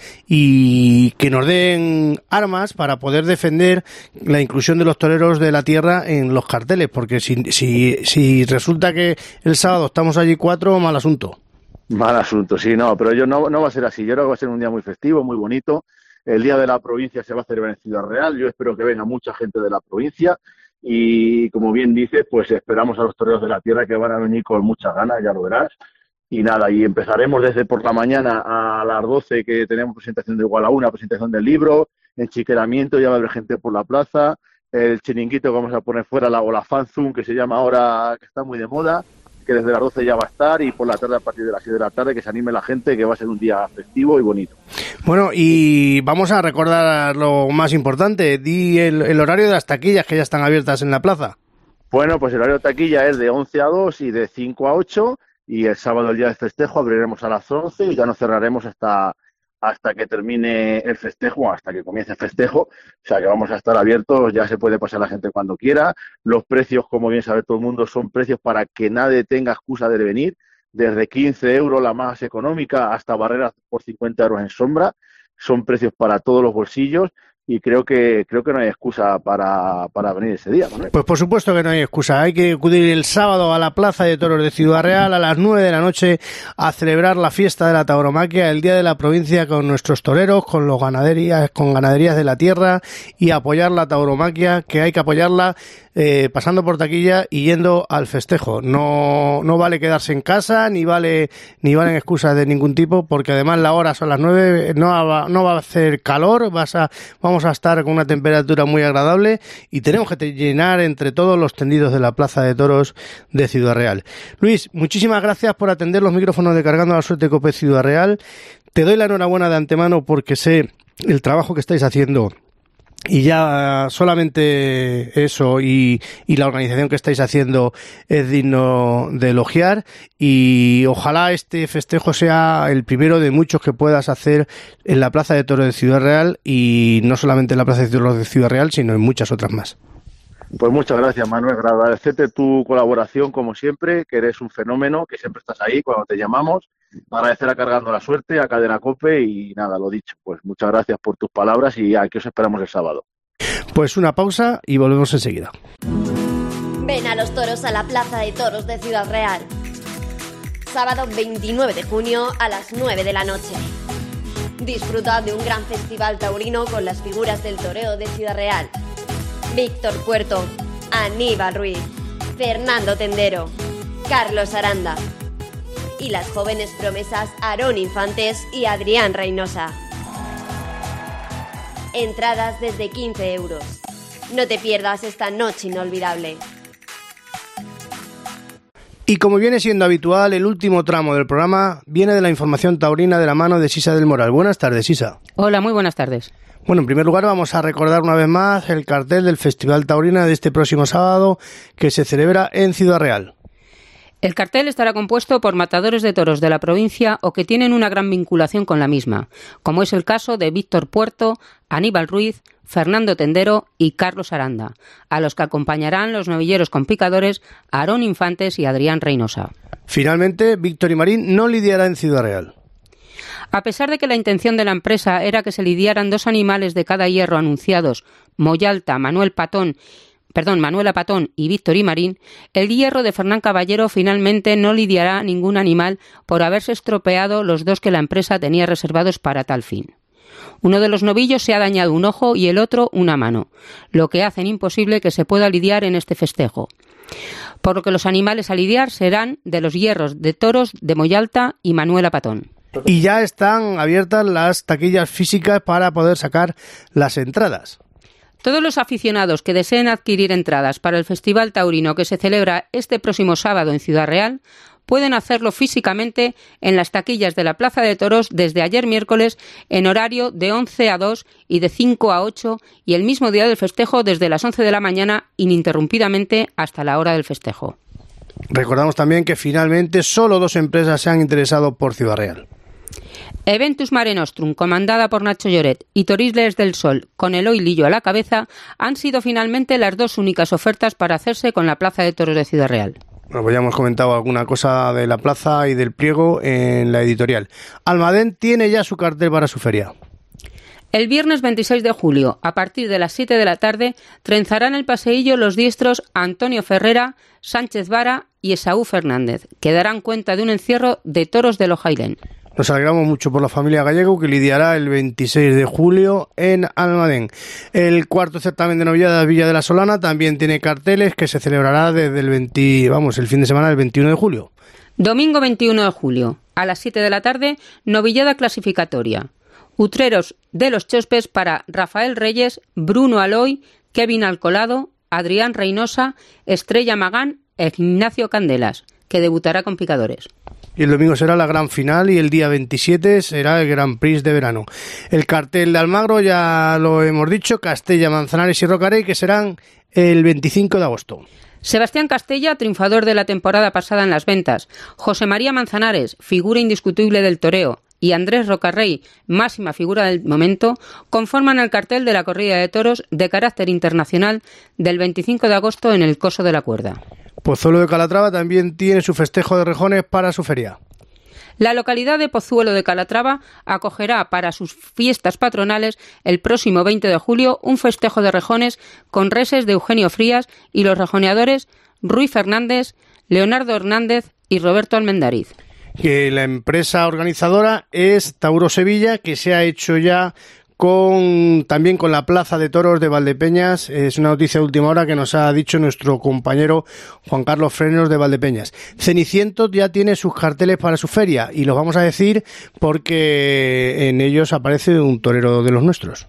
y que nos den armas para poder defender la inclusión de los toreros de la tierra en los carteles, porque si, si, si resulta que el sábado estamos allí cuatro, mal asunto. Mal asunto, sí, no, pero yo no, no va a ser así. Yo creo que va a ser un día muy festivo, muy bonito. El Día de la Provincia se va a celebrar en Ciudad Real. Yo espero que venga mucha gente de la provincia. Y como bien dices, pues esperamos a los toreros de la tierra, que van a venir con muchas ganas, ya lo verás. Y nada, y empezaremos desde por la mañana a las doce, que tenemos presentación de Igual a Una, presentación del libro, enchiqueramiento, ya va a haber gente por la plaza, el chiringuito que vamos a poner fuera, la, o la fanzone, que se llama ahora, que está muy de moda, que desde las doce ya va a estar, y por la tarde, a partir de las siete de la tarde, que se anime la gente, que va a ser un día festivo y bonito. Bueno, y vamos a recordar lo más importante, di el, el horario de las taquillas que ya están abiertas en la plaza. Bueno, pues el horario de taquilla es de once a dos y de cinco a ocho, y el sábado, el día del festejo, abriremos a las once y ya nos cerraremos hasta hasta que termine el festejo, hasta que comience el festejo. O sea que vamos a estar abiertos, ya se puede pasar la gente cuando quiera. Los precios, como bien sabe todo el mundo, son precios para que nadie tenga excusa de venir, desde quince euros la más económica hasta barreras por cincuenta euros en sombra. Son precios para todos los bolsillos. Y creo que creo que no hay excusa para, para venir ese día, Manuel. Pues por supuesto que no hay excusa. Hay que acudir el sábado a la Plaza de Toros de Ciudad Real a las nueve de la noche a celebrar la fiesta de la tauromaquia, el Día de la Provincia, con nuestros toreros, con los ganaderías, con ganaderías de la tierra, y apoyar la tauromaquia, que hay que apoyarla eh, pasando por taquilla y yendo al festejo. No no vale quedarse en casa, ni vale ni valen excusas de ningún tipo, porque además la hora son las nueve, no va, no va a hacer calor, vas a vamos a estar con una temperatura muy agradable, y tenemos que llenar entre todos los tendidos de la Plaza de Toros de Ciudad Real. Luis, muchísimas gracias por atender los micrófonos de Cargando la Suerte Cope Ciudad Real. Te doy la enhorabuena de antemano, porque sé el trabajo que estáis haciendo, y ya solamente eso y, y la organización que estáis haciendo es digno de elogiar, y ojalá este festejo sea el primero de muchos que puedas hacer en la Plaza de Toros de Ciudad Real, y no solamente en la Plaza de Toros de Ciudad Real, sino en muchas otras más. Pues muchas gracias, Manuel. Agradecerte tu colaboración, como siempre, que eres un fenómeno, que siempre estás ahí cuando te llamamos. Agradecer a Cargando la Suerte, a Cadena Cope, y nada, lo dicho, pues muchas gracias por tus palabras, y aquí os esperamos el sábado. Pues una pausa y volvemos enseguida. Ven a los toros a la Plaza de Toros de Ciudad Real. Sábado veintinueve de junio a las nueve de la noche. Disfruta de un gran festival taurino con las figuras del toreo de Ciudad Real: Víctor Puerto, Aníbal Ruiz, Fernando Tendero, Carlos Aranda, y las jóvenes promesas Aarón Infantes y Adrián Reynosa. Entradas desde quince euros. No te pierdas esta noche inolvidable. Y como viene siendo habitual, el último tramo del programa viene de la información taurina de la mano de Sisa del Moral. Buenas tardes, Sisa. Hola, muy buenas tardes. Bueno, en primer lugar vamos a recordar una vez más el cartel del Festival Taurina de este próximo sábado, que se celebra en Ciudad Real. El cartel estará compuesto por matadores de toros de la provincia o que tienen una gran vinculación con la misma, como es el caso de Víctor Puerto, Aníbal Ruiz, Fernando Tendero y Carlos Aranda, a los que acompañarán los novilleros con picadores Aarón Infantes y Adrián Reynosa. Finalmente, Víctor y Marín no lidiará en Ciudad Real. A pesar de que la intención de la empresa era que se lidiaran dos animales de cada hierro anunciados, Moyalta, Manuel Patón, perdón, Manuela Patón y Víctor y Marín, el hierro de Fernán Caballero finalmente no lidiará ningún animal por haberse estropeado los dos que la empresa tenía reservados para tal fin. Uno de los novillos se ha dañado un ojo y el otro una mano, lo que hace imposible que se pueda lidiar en este festejo. Por lo que los animales a lidiar serán de los hierros de toros de Moyalta y Manuela Patón. Y ya están abiertas las taquillas físicas para poder sacar las entradas. Todos los aficionados que deseen adquirir entradas para el Festival Taurino que se celebra este próximo sábado en Ciudad Real pueden hacerlo físicamente en las taquillas de la Plaza de Toros desde ayer miércoles en horario de once a dos y de cinco a ocho y el mismo día del festejo desde las once de la mañana ininterrumpidamente hasta la hora del festejo. Recordamos también que finalmente solo dos empresas se han interesado por Ciudad Real. Eventus Mare Nostrum, comandada por Nacho Lloret, y Torisles del Sol, con Eloy Lillo a la cabeza, han sido finalmente las dos únicas ofertas para hacerse con la Plaza de Toros de Ciudad Real. Bueno, pues ya hemos comentado alguna cosa de la plaza y del pliego en la editorial. Almadén tiene ya su cartel para su feria. El viernes veintiséis de julio, a partir de las siete de la tarde, trenzarán el paseillo los diestros Antonio Ferrera, Sánchez Vara y Esaú Fernández, que darán cuenta de un encierro de toros de Lojailén. Nos alegramos mucho por la familia Gallego, que lidiará el veintiséis de julio en Almadén. El cuarto certamen de novilladas Villa de la Solana también tiene carteles que se celebrará desde el veinte, vamos, el fin de semana del veintiuno de julio. Domingo veintiuno de julio, a las siete de la tarde, novillada clasificatoria. Utreros de los Chospes para Rafael Reyes, Bruno Aloy, Kevin Alcolado, Adrián Reynosa, Estrella Magán e Ignacio Candelas, que debutará con picadores. Y el domingo será la gran final y el día veintisiete será el Grand Prix de verano. El cartel de Almagro ya lo hemos dicho, Castella, Manzanares y Rocarey, que serán el veinticinco de agosto. Sebastián Castella, triunfador de la temporada pasada en las ventas. José María Manzanares, figura indiscutible del toreo. Y Andrés Rocarrey, máxima figura del momento, conforman el cartel de la corrida de toros de carácter internacional del veinticinco de agosto en el Coso de la Cuerda. Pozuelo de Calatrava también tiene su festejo de rejones para su feria. La localidad de Pozuelo de Calatrava acogerá para sus fiestas patronales el próximo veinte de julio un festejo de rejones con reses de Eugenio Frías y los rejoneadores Ruy Fernández, Leonardo Hernández y Roberto Almendariz. Que la empresa organizadora es Tauro Sevilla, que se ha hecho ya con también con la Plaza de Toros de Valdepeñas. Es una noticia de última hora que nos ha dicho nuestro compañero Juan Carlos Frenos de Valdepeñas. Cenicientos ya tiene sus carteles para su feria y los vamos a decir porque en ellos aparece un torero de los nuestros.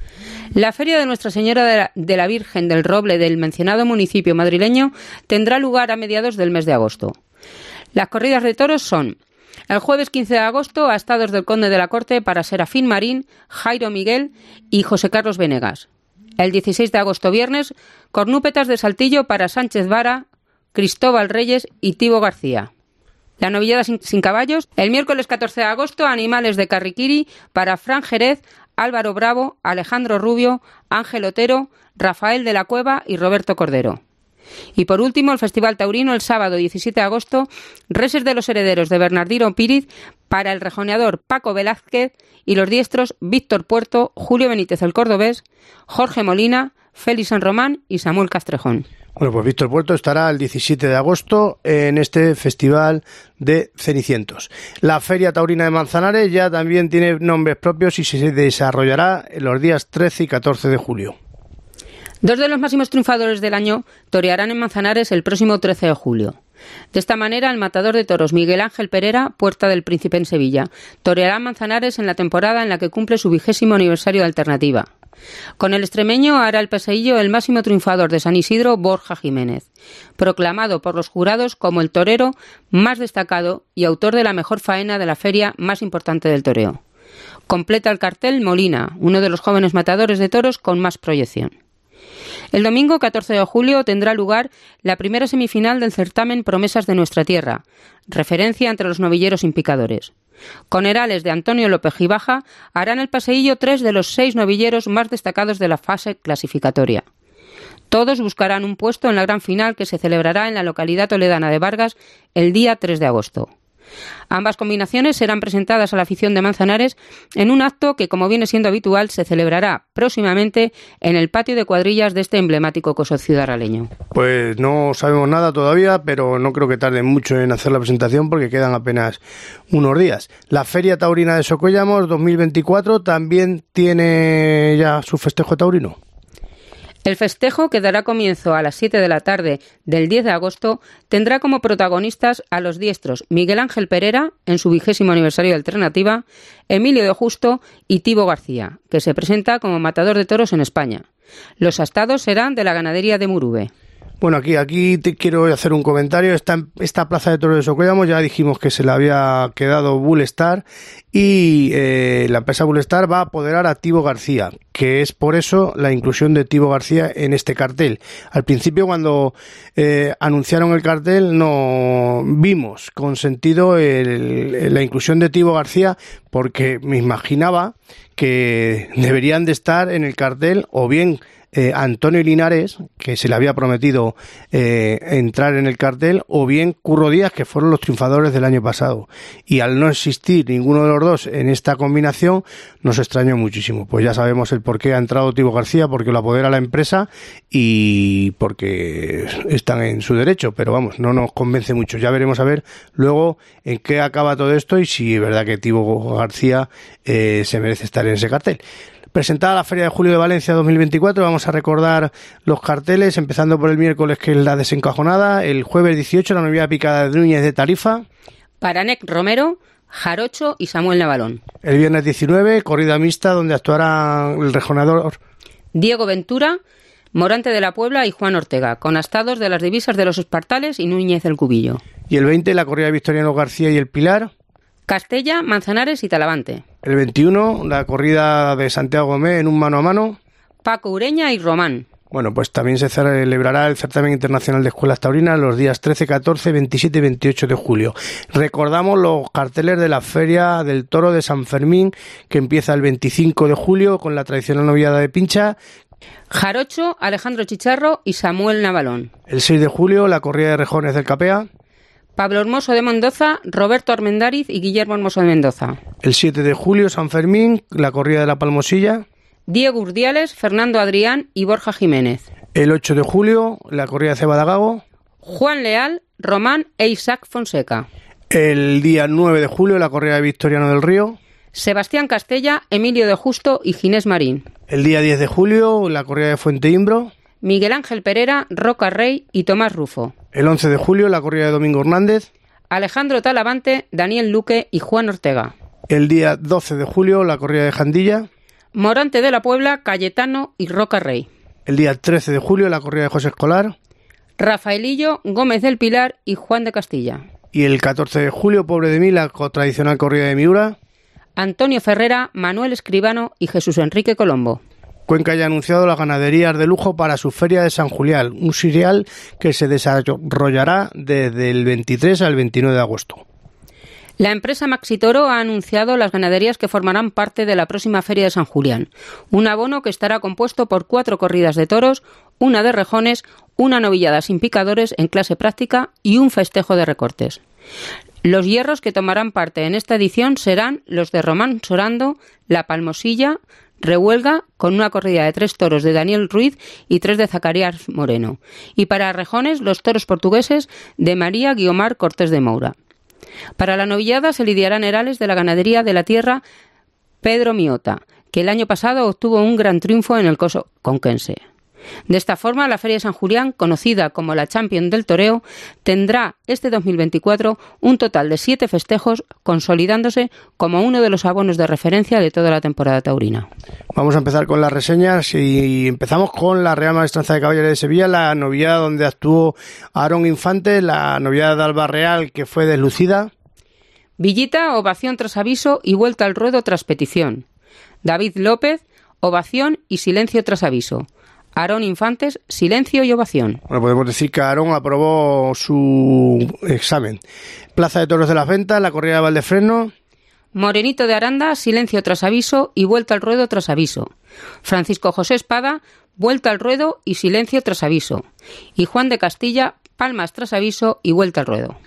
La Feria de Nuestra Señora de la, de la Virgen del Roble del mencionado municipio madrileño tendrá lugar a mediados del mes de agosto. Las corridas de toros son el jueves quince de agosto a estados del Conde de la Corte para Serafín Marín, Jairo Miguel y José Carlos Venegas. El dieciséis de agosto viernes, cornúpetas de Saltillo para Sánchez Vara, Cristóbal Reyes y Tibo García. La novillada sin, sin caballos, el miércoles catorce de agosto, animales de Carriquiri para Fran Jerez, Álvaro Bravo, Alejandro Rubio, Ángel Otero, Rafael de la Cueva y Roberto Cordero. Y por último, el Festival Taurino el sábado diecisiete de agosto, reses de los herederos de Bernardino Píriz para el rejoneador Paco Velázquez y los diestros Víctor Puerto, Julio Benítez el Cordobés, Jorge Molina, Félix San Román y Samuel Castrejón. Bueno, pues Víctor Puerto estará el diecisiete de agosto en este Festival de Cenicientos. La Feria Taurina de Manzanares ya también tiene nombres propios y se desarrollará en los días trece y catorce de julio. Dos de los máximos triunfadores del año torearán en Manzanares el próximo trece de julio. De esta manera, el matador de toros Miguel Ángel Pereira, Puerta del Príncipe en Sevilla, toreará en Manzanares en la temporada en la que cumple su vigésimo aniversario de Alternativa. Con el extremeño hará el paseillo el máximo triunfador de San Isidro, Borja Jiménez, proclamado por los jurados como el torero más destacado y autor de la mejor faena de la feria más importante del toreo. Completa el cartel Molina, uno de los jóvenes matadores de toros con más proyección. El domingo catorce de julio tendrá lugar la primera semifinal del certamen Promesas de Nuestra Tierra, referencia entre los novilleros impicadores. Con herales de Antonio López Gibaja harán el paseillo tres de los seis novilleros más destacados de la fase clasificatoria. Todos buscarán un puesto en la gran final que se celebrará en la localidad toledana de Vargas el día tres de agosto. Ambas combinaciones serán presentadas a la afición de Manzanares en un acto que, como viene siendo habitual, se celebrará próximamente en el patio de cuadrillas de este emblemático coso ciudadraleño. Pues no sabemos nada todavía, pero no creo que tarden mucho en hacer la presentación porque quedan apenas unos días. La Feria Taurina de Socuéllamos dos mil veinticuatro también tiene ya su festejo taurino. El festejo, que dará comienzo a las siete de la tarde del diez de agosto, tendrá como protagonistas a los diestros Miguel Ángel Pereira, en su vigésimo aniversario de Alternativa, Emilio de Justo y Tibo García, que se presenta como matador de toros en España. Los astados serán de la ganadería de Murube. Bueno, aquí aquí te quiero hacer un comentario. Esta, esta plaza de toros de Socuéllamos ya dijimos que se le había quedado Bullstar y eh, la empresa Bullstar va a apoderar a Tibo García, que es por eso la inclusión de Tibo García en este cartel. Al principio, cuando eh, anunciaron el cartel, no vimos con sentido el, la inclusión de Tibo García, porque me imaginaba que deberían de estar en el cartel o bien Eh, Antonio Linares, que se le había prometido eh, entrar en el cartel, o bien Curro Díaz, que fueron los triunfadores del año pasado. Y al no existir ninguno de los dos en esta combinación, nos extrañó muchísimo. Pues ya sabemos el por qué ha entrado Tibo García, porque lo apodera la empresa y porque están en su derecho, pero vamos, no nos convence mucho. Ya veremos a ver luego en qué acaba todo esto y si es verdad que Tibo García eh, se merece estar en ese cartel. Presentada la Feria de Julio de Valencia dos mil veinticuatro, vamos a recordar los carteles, empezando por el miércoles, que es la desencajonada, el jueves dieciocho, la novillada picada de Núñez de Tarifa, Paranec Romero, Jarocho y Samuel Navalón. El viernes diecinueve, corrida mixta, donde actuará el rejonador Diego Ventura, Morante de la Puebla y Juan Ortega, con astados de las divisas de los Espartales y Núñez del Cubillo. Y el veinte, la corrida de Victoriano García y el Pilar, Castella, Manzanares y Talavante. El veintiuno, la corrida de Santiago Gómez en un mano a mano, Paco Ureña y Román. Bueno, pues también se celebrará el Certamen Internacional de Escuelas Taurinas los días trece, catorce, veintisiete y veintiocho de julio. Recordamos los carteles de la Feria del Toro de San Fermín, que empieza el veinticinco de julio con la tradicional novillada de Pincha. Jarocho, Alejandro Chicharro y Samuel Navalón. El seis de julio, la corrida de rejones del Capea. Pablo Hermoso de Mendoza, Roberto Armendáriz y Guillermo Hermoso de Mendoza. El siete de julio, San Fermín, la corrida de la Palmosilla. Diego Urdiales, Fernando Adrián y Borja Jiménez. El ocho de julio, la corrida de Cebadagago. Juan Leal, Román e Isaac Fonseca. El día nueve de julio, la corrida de Victoriano del Río. Sebastián Castella, Emilio de Justo y Ginés Marín. El día diez de julio, la corrida de Fuente Imbro. Miguel Ángel Pereira, Roca Rey y Tomás Rufo. El once de julio, la corrida de Domingo Hernández. Alejandro Talavante, Daniel Luque y Juan Ortega. El día doce de julio, la corrida de Jandilla. Morante de la Puebla, Cayetano y Roca Rey. El día trece de julio, la corrida de José Escolar. Rafaelillo, Gómez del Pilar y Juan de Castilla. Y el catorce de julio, pobre de mí, la tradicional corrida de Miura. Antonio Ferrera, Manuel Escribano y Jesús Enrique Colombo. Cuenca ya ha anunciado las ganaderías de lujo para su Feria de San Julián, un serial que se desarrollará desde el veintitrés al veintinueve de agosto. La empresa Maxi Toro ha anunciado las ganaderías que formarán parte de la próxima Feria de San Julián. Un abono que estará compuesto por cuatro corridas de toros, una de rejones, una novillada sin picadores en clase práctica y un festejo de recortes. Los hierros que tomarán parte en esta edición serán los de Román Sorando, La Palmosilla, Rehuelga, con una corrida de tres toros de Daniel Ruiz y tres de Zacarías Moreno. Y para rejones, los toros portugueses de María Guiomar Cortés de Moura. Para la novillada se lidiarán herales de la ganadería de la tierra Pedro Miota, que el año pasado obtuvo un gran triunfo en el coso conquense. De esta forma, la Feria de San Julián, conocida como la Champion del Toreo, tendrá este dos mil veinticuatro un total de siete festejos, consolidándose como uno de los abonos de referencia de toda la temporada taurina. Vamos a empezar con las reseñas y empezamos con la Real Maestranza de Caballería de Sevilla, la novillada donde actuó Aarón Infante, la novillada de Alba Real que fue deslucida. Villita, ovación tras aviso y vuelta al ruedo tras petición. David López, ovación y silencio tras aviso. Aarón Infantes, silencio y ovación. Bueno, podemos decir que Aarón aprobó su examen. Plaza de Toros de las Ventas, la corrida de Valdefresno. Morenito de Aranda, silencio tras aviso y vuelta al ruedo tras aviso. Francisco José Espada, vuelta al ruedo y silencio tras aviso. Y Juan de Castilla, palmas tras aviso y vuelta al ruedo.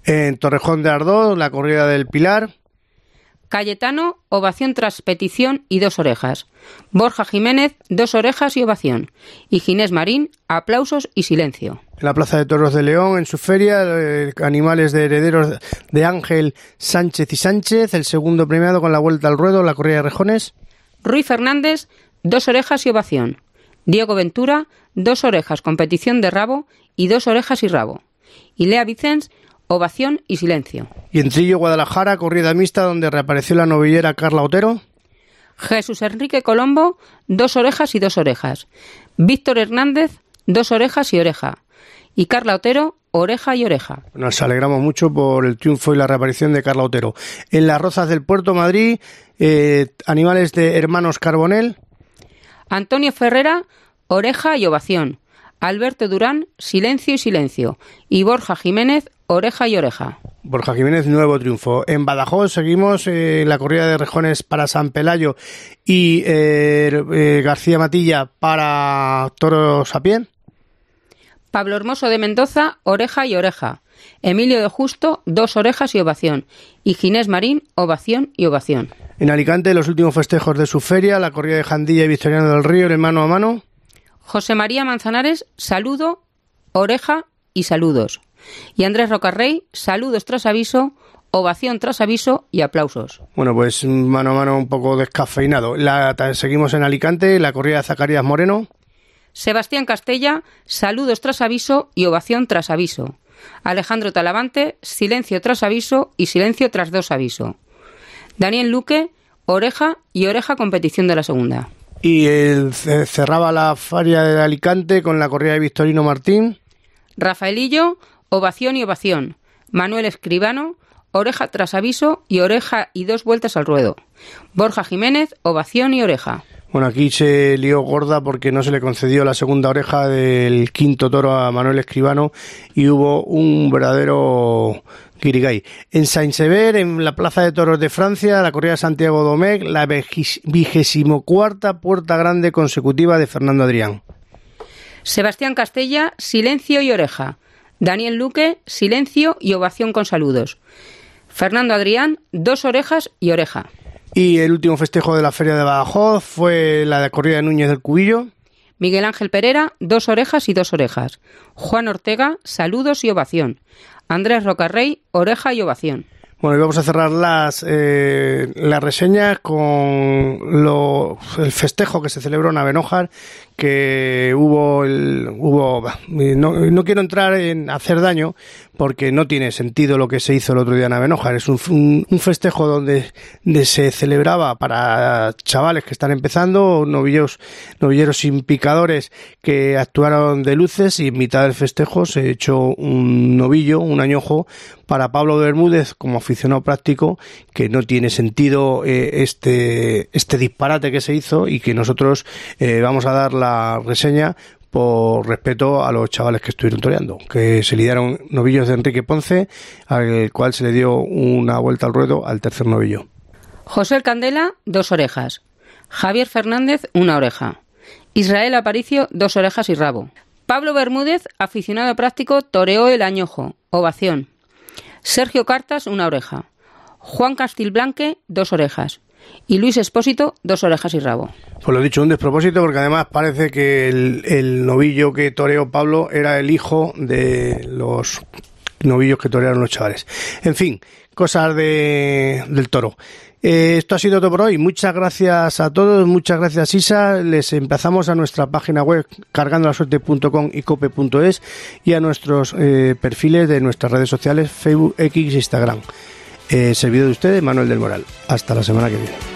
En Torrejón de Ardoz, la corrida del Pilar. Cayetano, ovación tras petición y dos orejas. Borja Jiménez, dos orejas y ovación. Y Ginés Marín, aplausos y silencio. En la Plaza de Toros de León, en su feria, eh, animales de herederos de Ángel Sánchez y Sánchez, el segundo premiado con la vuelta al ruedo, la corrida de rejones. Ruiz Fernández, dos orejas y ovación. Diego Ventura, dos orejas, competición de rabo y dos orejas y rabo. Y Lea Vicens, ovación y silencio. Y en Trillo, Guadalajara, corrida mixta donde reapareció la novillera Carla Otero. Jesús Enrique Colombo, dos orejas y dos orejas. Víctor Hernández, dos orejas y oreja. Y Carla Otero, oreja y oreja. Nos alegramos mucho por el triunfo y la reaparición de Carla Otero. En las Rozas del Puerto Madrid, eh, animales de Hermanos Carbonell. Antonio Ferrera, oreja y ovación. Alberto Durán, silencio y silencio. Y Borja Jiménez, oreja y oreja. Borja Jiménez, nuevo triunfo. En Badajoz seguimos eh, la corrida de rejones para San Pelayo y eh, eh, García Matilla para toros a pie. Pablo Hermoso de Mendoza, oreja y oreja. Emilio de Justo, dos orejas y ovación. Y Ginés Marín, ovación y ovación. En Alicante, los últimos festejos de su feria, la corrida de Jandilla y Victoriano del Río, el mano a mano. José María Manzanares, saludo, oreja y saludos. Y Andrés Rocarrey, saludos tras aviso, ovación tras aviso y aplausos. Bueno, pues mano a mano un poco descafeinado. La, seguimos en Alicante, la corrida de Zacarías Moreno. Sebastián Castella, saludos tras aviso y ovación tras aviso. Alejandro Talavante, silencio tras aviso y silencio tras dos aviso. Daniel Luque, oreja y oreja competición de la segunda. Y el, cerraba la feria de Alicante con la corrida de Victorino Martín. Rafaelillo, ovación y ovación. Manuel Escribano, oreja tras aviso y oreja y dos vueltas al ruedo. Borja Jiménez, ovación y oreja. Bueno, aquí se lió gorda porque no se le concedió la segunda oreja del quinto toro a Manuel Escribano y hubo un verdadero guirigay. En Saint-Sever, en la Plaza de Toros de Francia, la corrida de Santiago Domecq, la vigésimo cuarta puerta grande consecutiva de Fernando Adrián. Sebastián Castella, silencio y oreja. Daniel Luque, silencio y ovación con saludos. Fernando Adrián, dos orejas y oreja. Y el último festejo de la Feria de Badajoz fue la de corrida de Núñez del Cubillo. Miguel Ángel Pereira, dos orejas y dos orejas. Juan Ortega, saludos y ovación. Andrés Rocarrey, oreja y ovación. Bueno, y vamos a cerrar las eh, las reseñas con lo, el festejo que se celebró en Avenojar, que hubo el hubo no, no quiero entrar en hacer daño porque no tiene sentido lo que se hizo el otro día en Avenojar. Es un, un, un festejo donde, donde se celebraba para chavales que están empezando, novillos, novilleros sin picadores que actuaron de luces, y en mitad del festejo se echó un novillo, un añojo, para Pablo Bermúdez como aficionado práctico, que no tiene sentido eh, este este disparate que se hizo, y que nosotros eh, vamos a dar la reseña por respeto a los chavales que estuvieron toreando, que se lidiaron novillos de Enrique Ponce, al cual se le dio una vuelta al ruedo al tercer novillo. José Candela, dos orejas. Javier Fernández, una oreja. Israel Aparicio, dos orejas y rabo. Pablo Bermúdez, aficionado práctico, toreó el añojo, ovación. Sergio Cartas, una oreja. Juan Castilblanque, dos orejas. Y Luis Espósito, dos orejas y rabo. Pues lo he dicho, un despropósito, porque además parece que el, el novillo que toreó Pablo era el hijo de los novillos que torearon los chavales. En fin, cosas de, del toro. Eh, esto ha sido todo por hoy. Muchas gracias a todos, muchas gracias Isa. Les emplazamos a nuestra página web cargando la suerte punto com y cope punto es y a nuestros eh, perfiles de nuestras redes sociales Facebook, X e Instagram. Eh, servidor de ustedes, Manuel del Moral. Hasta la semana que viene.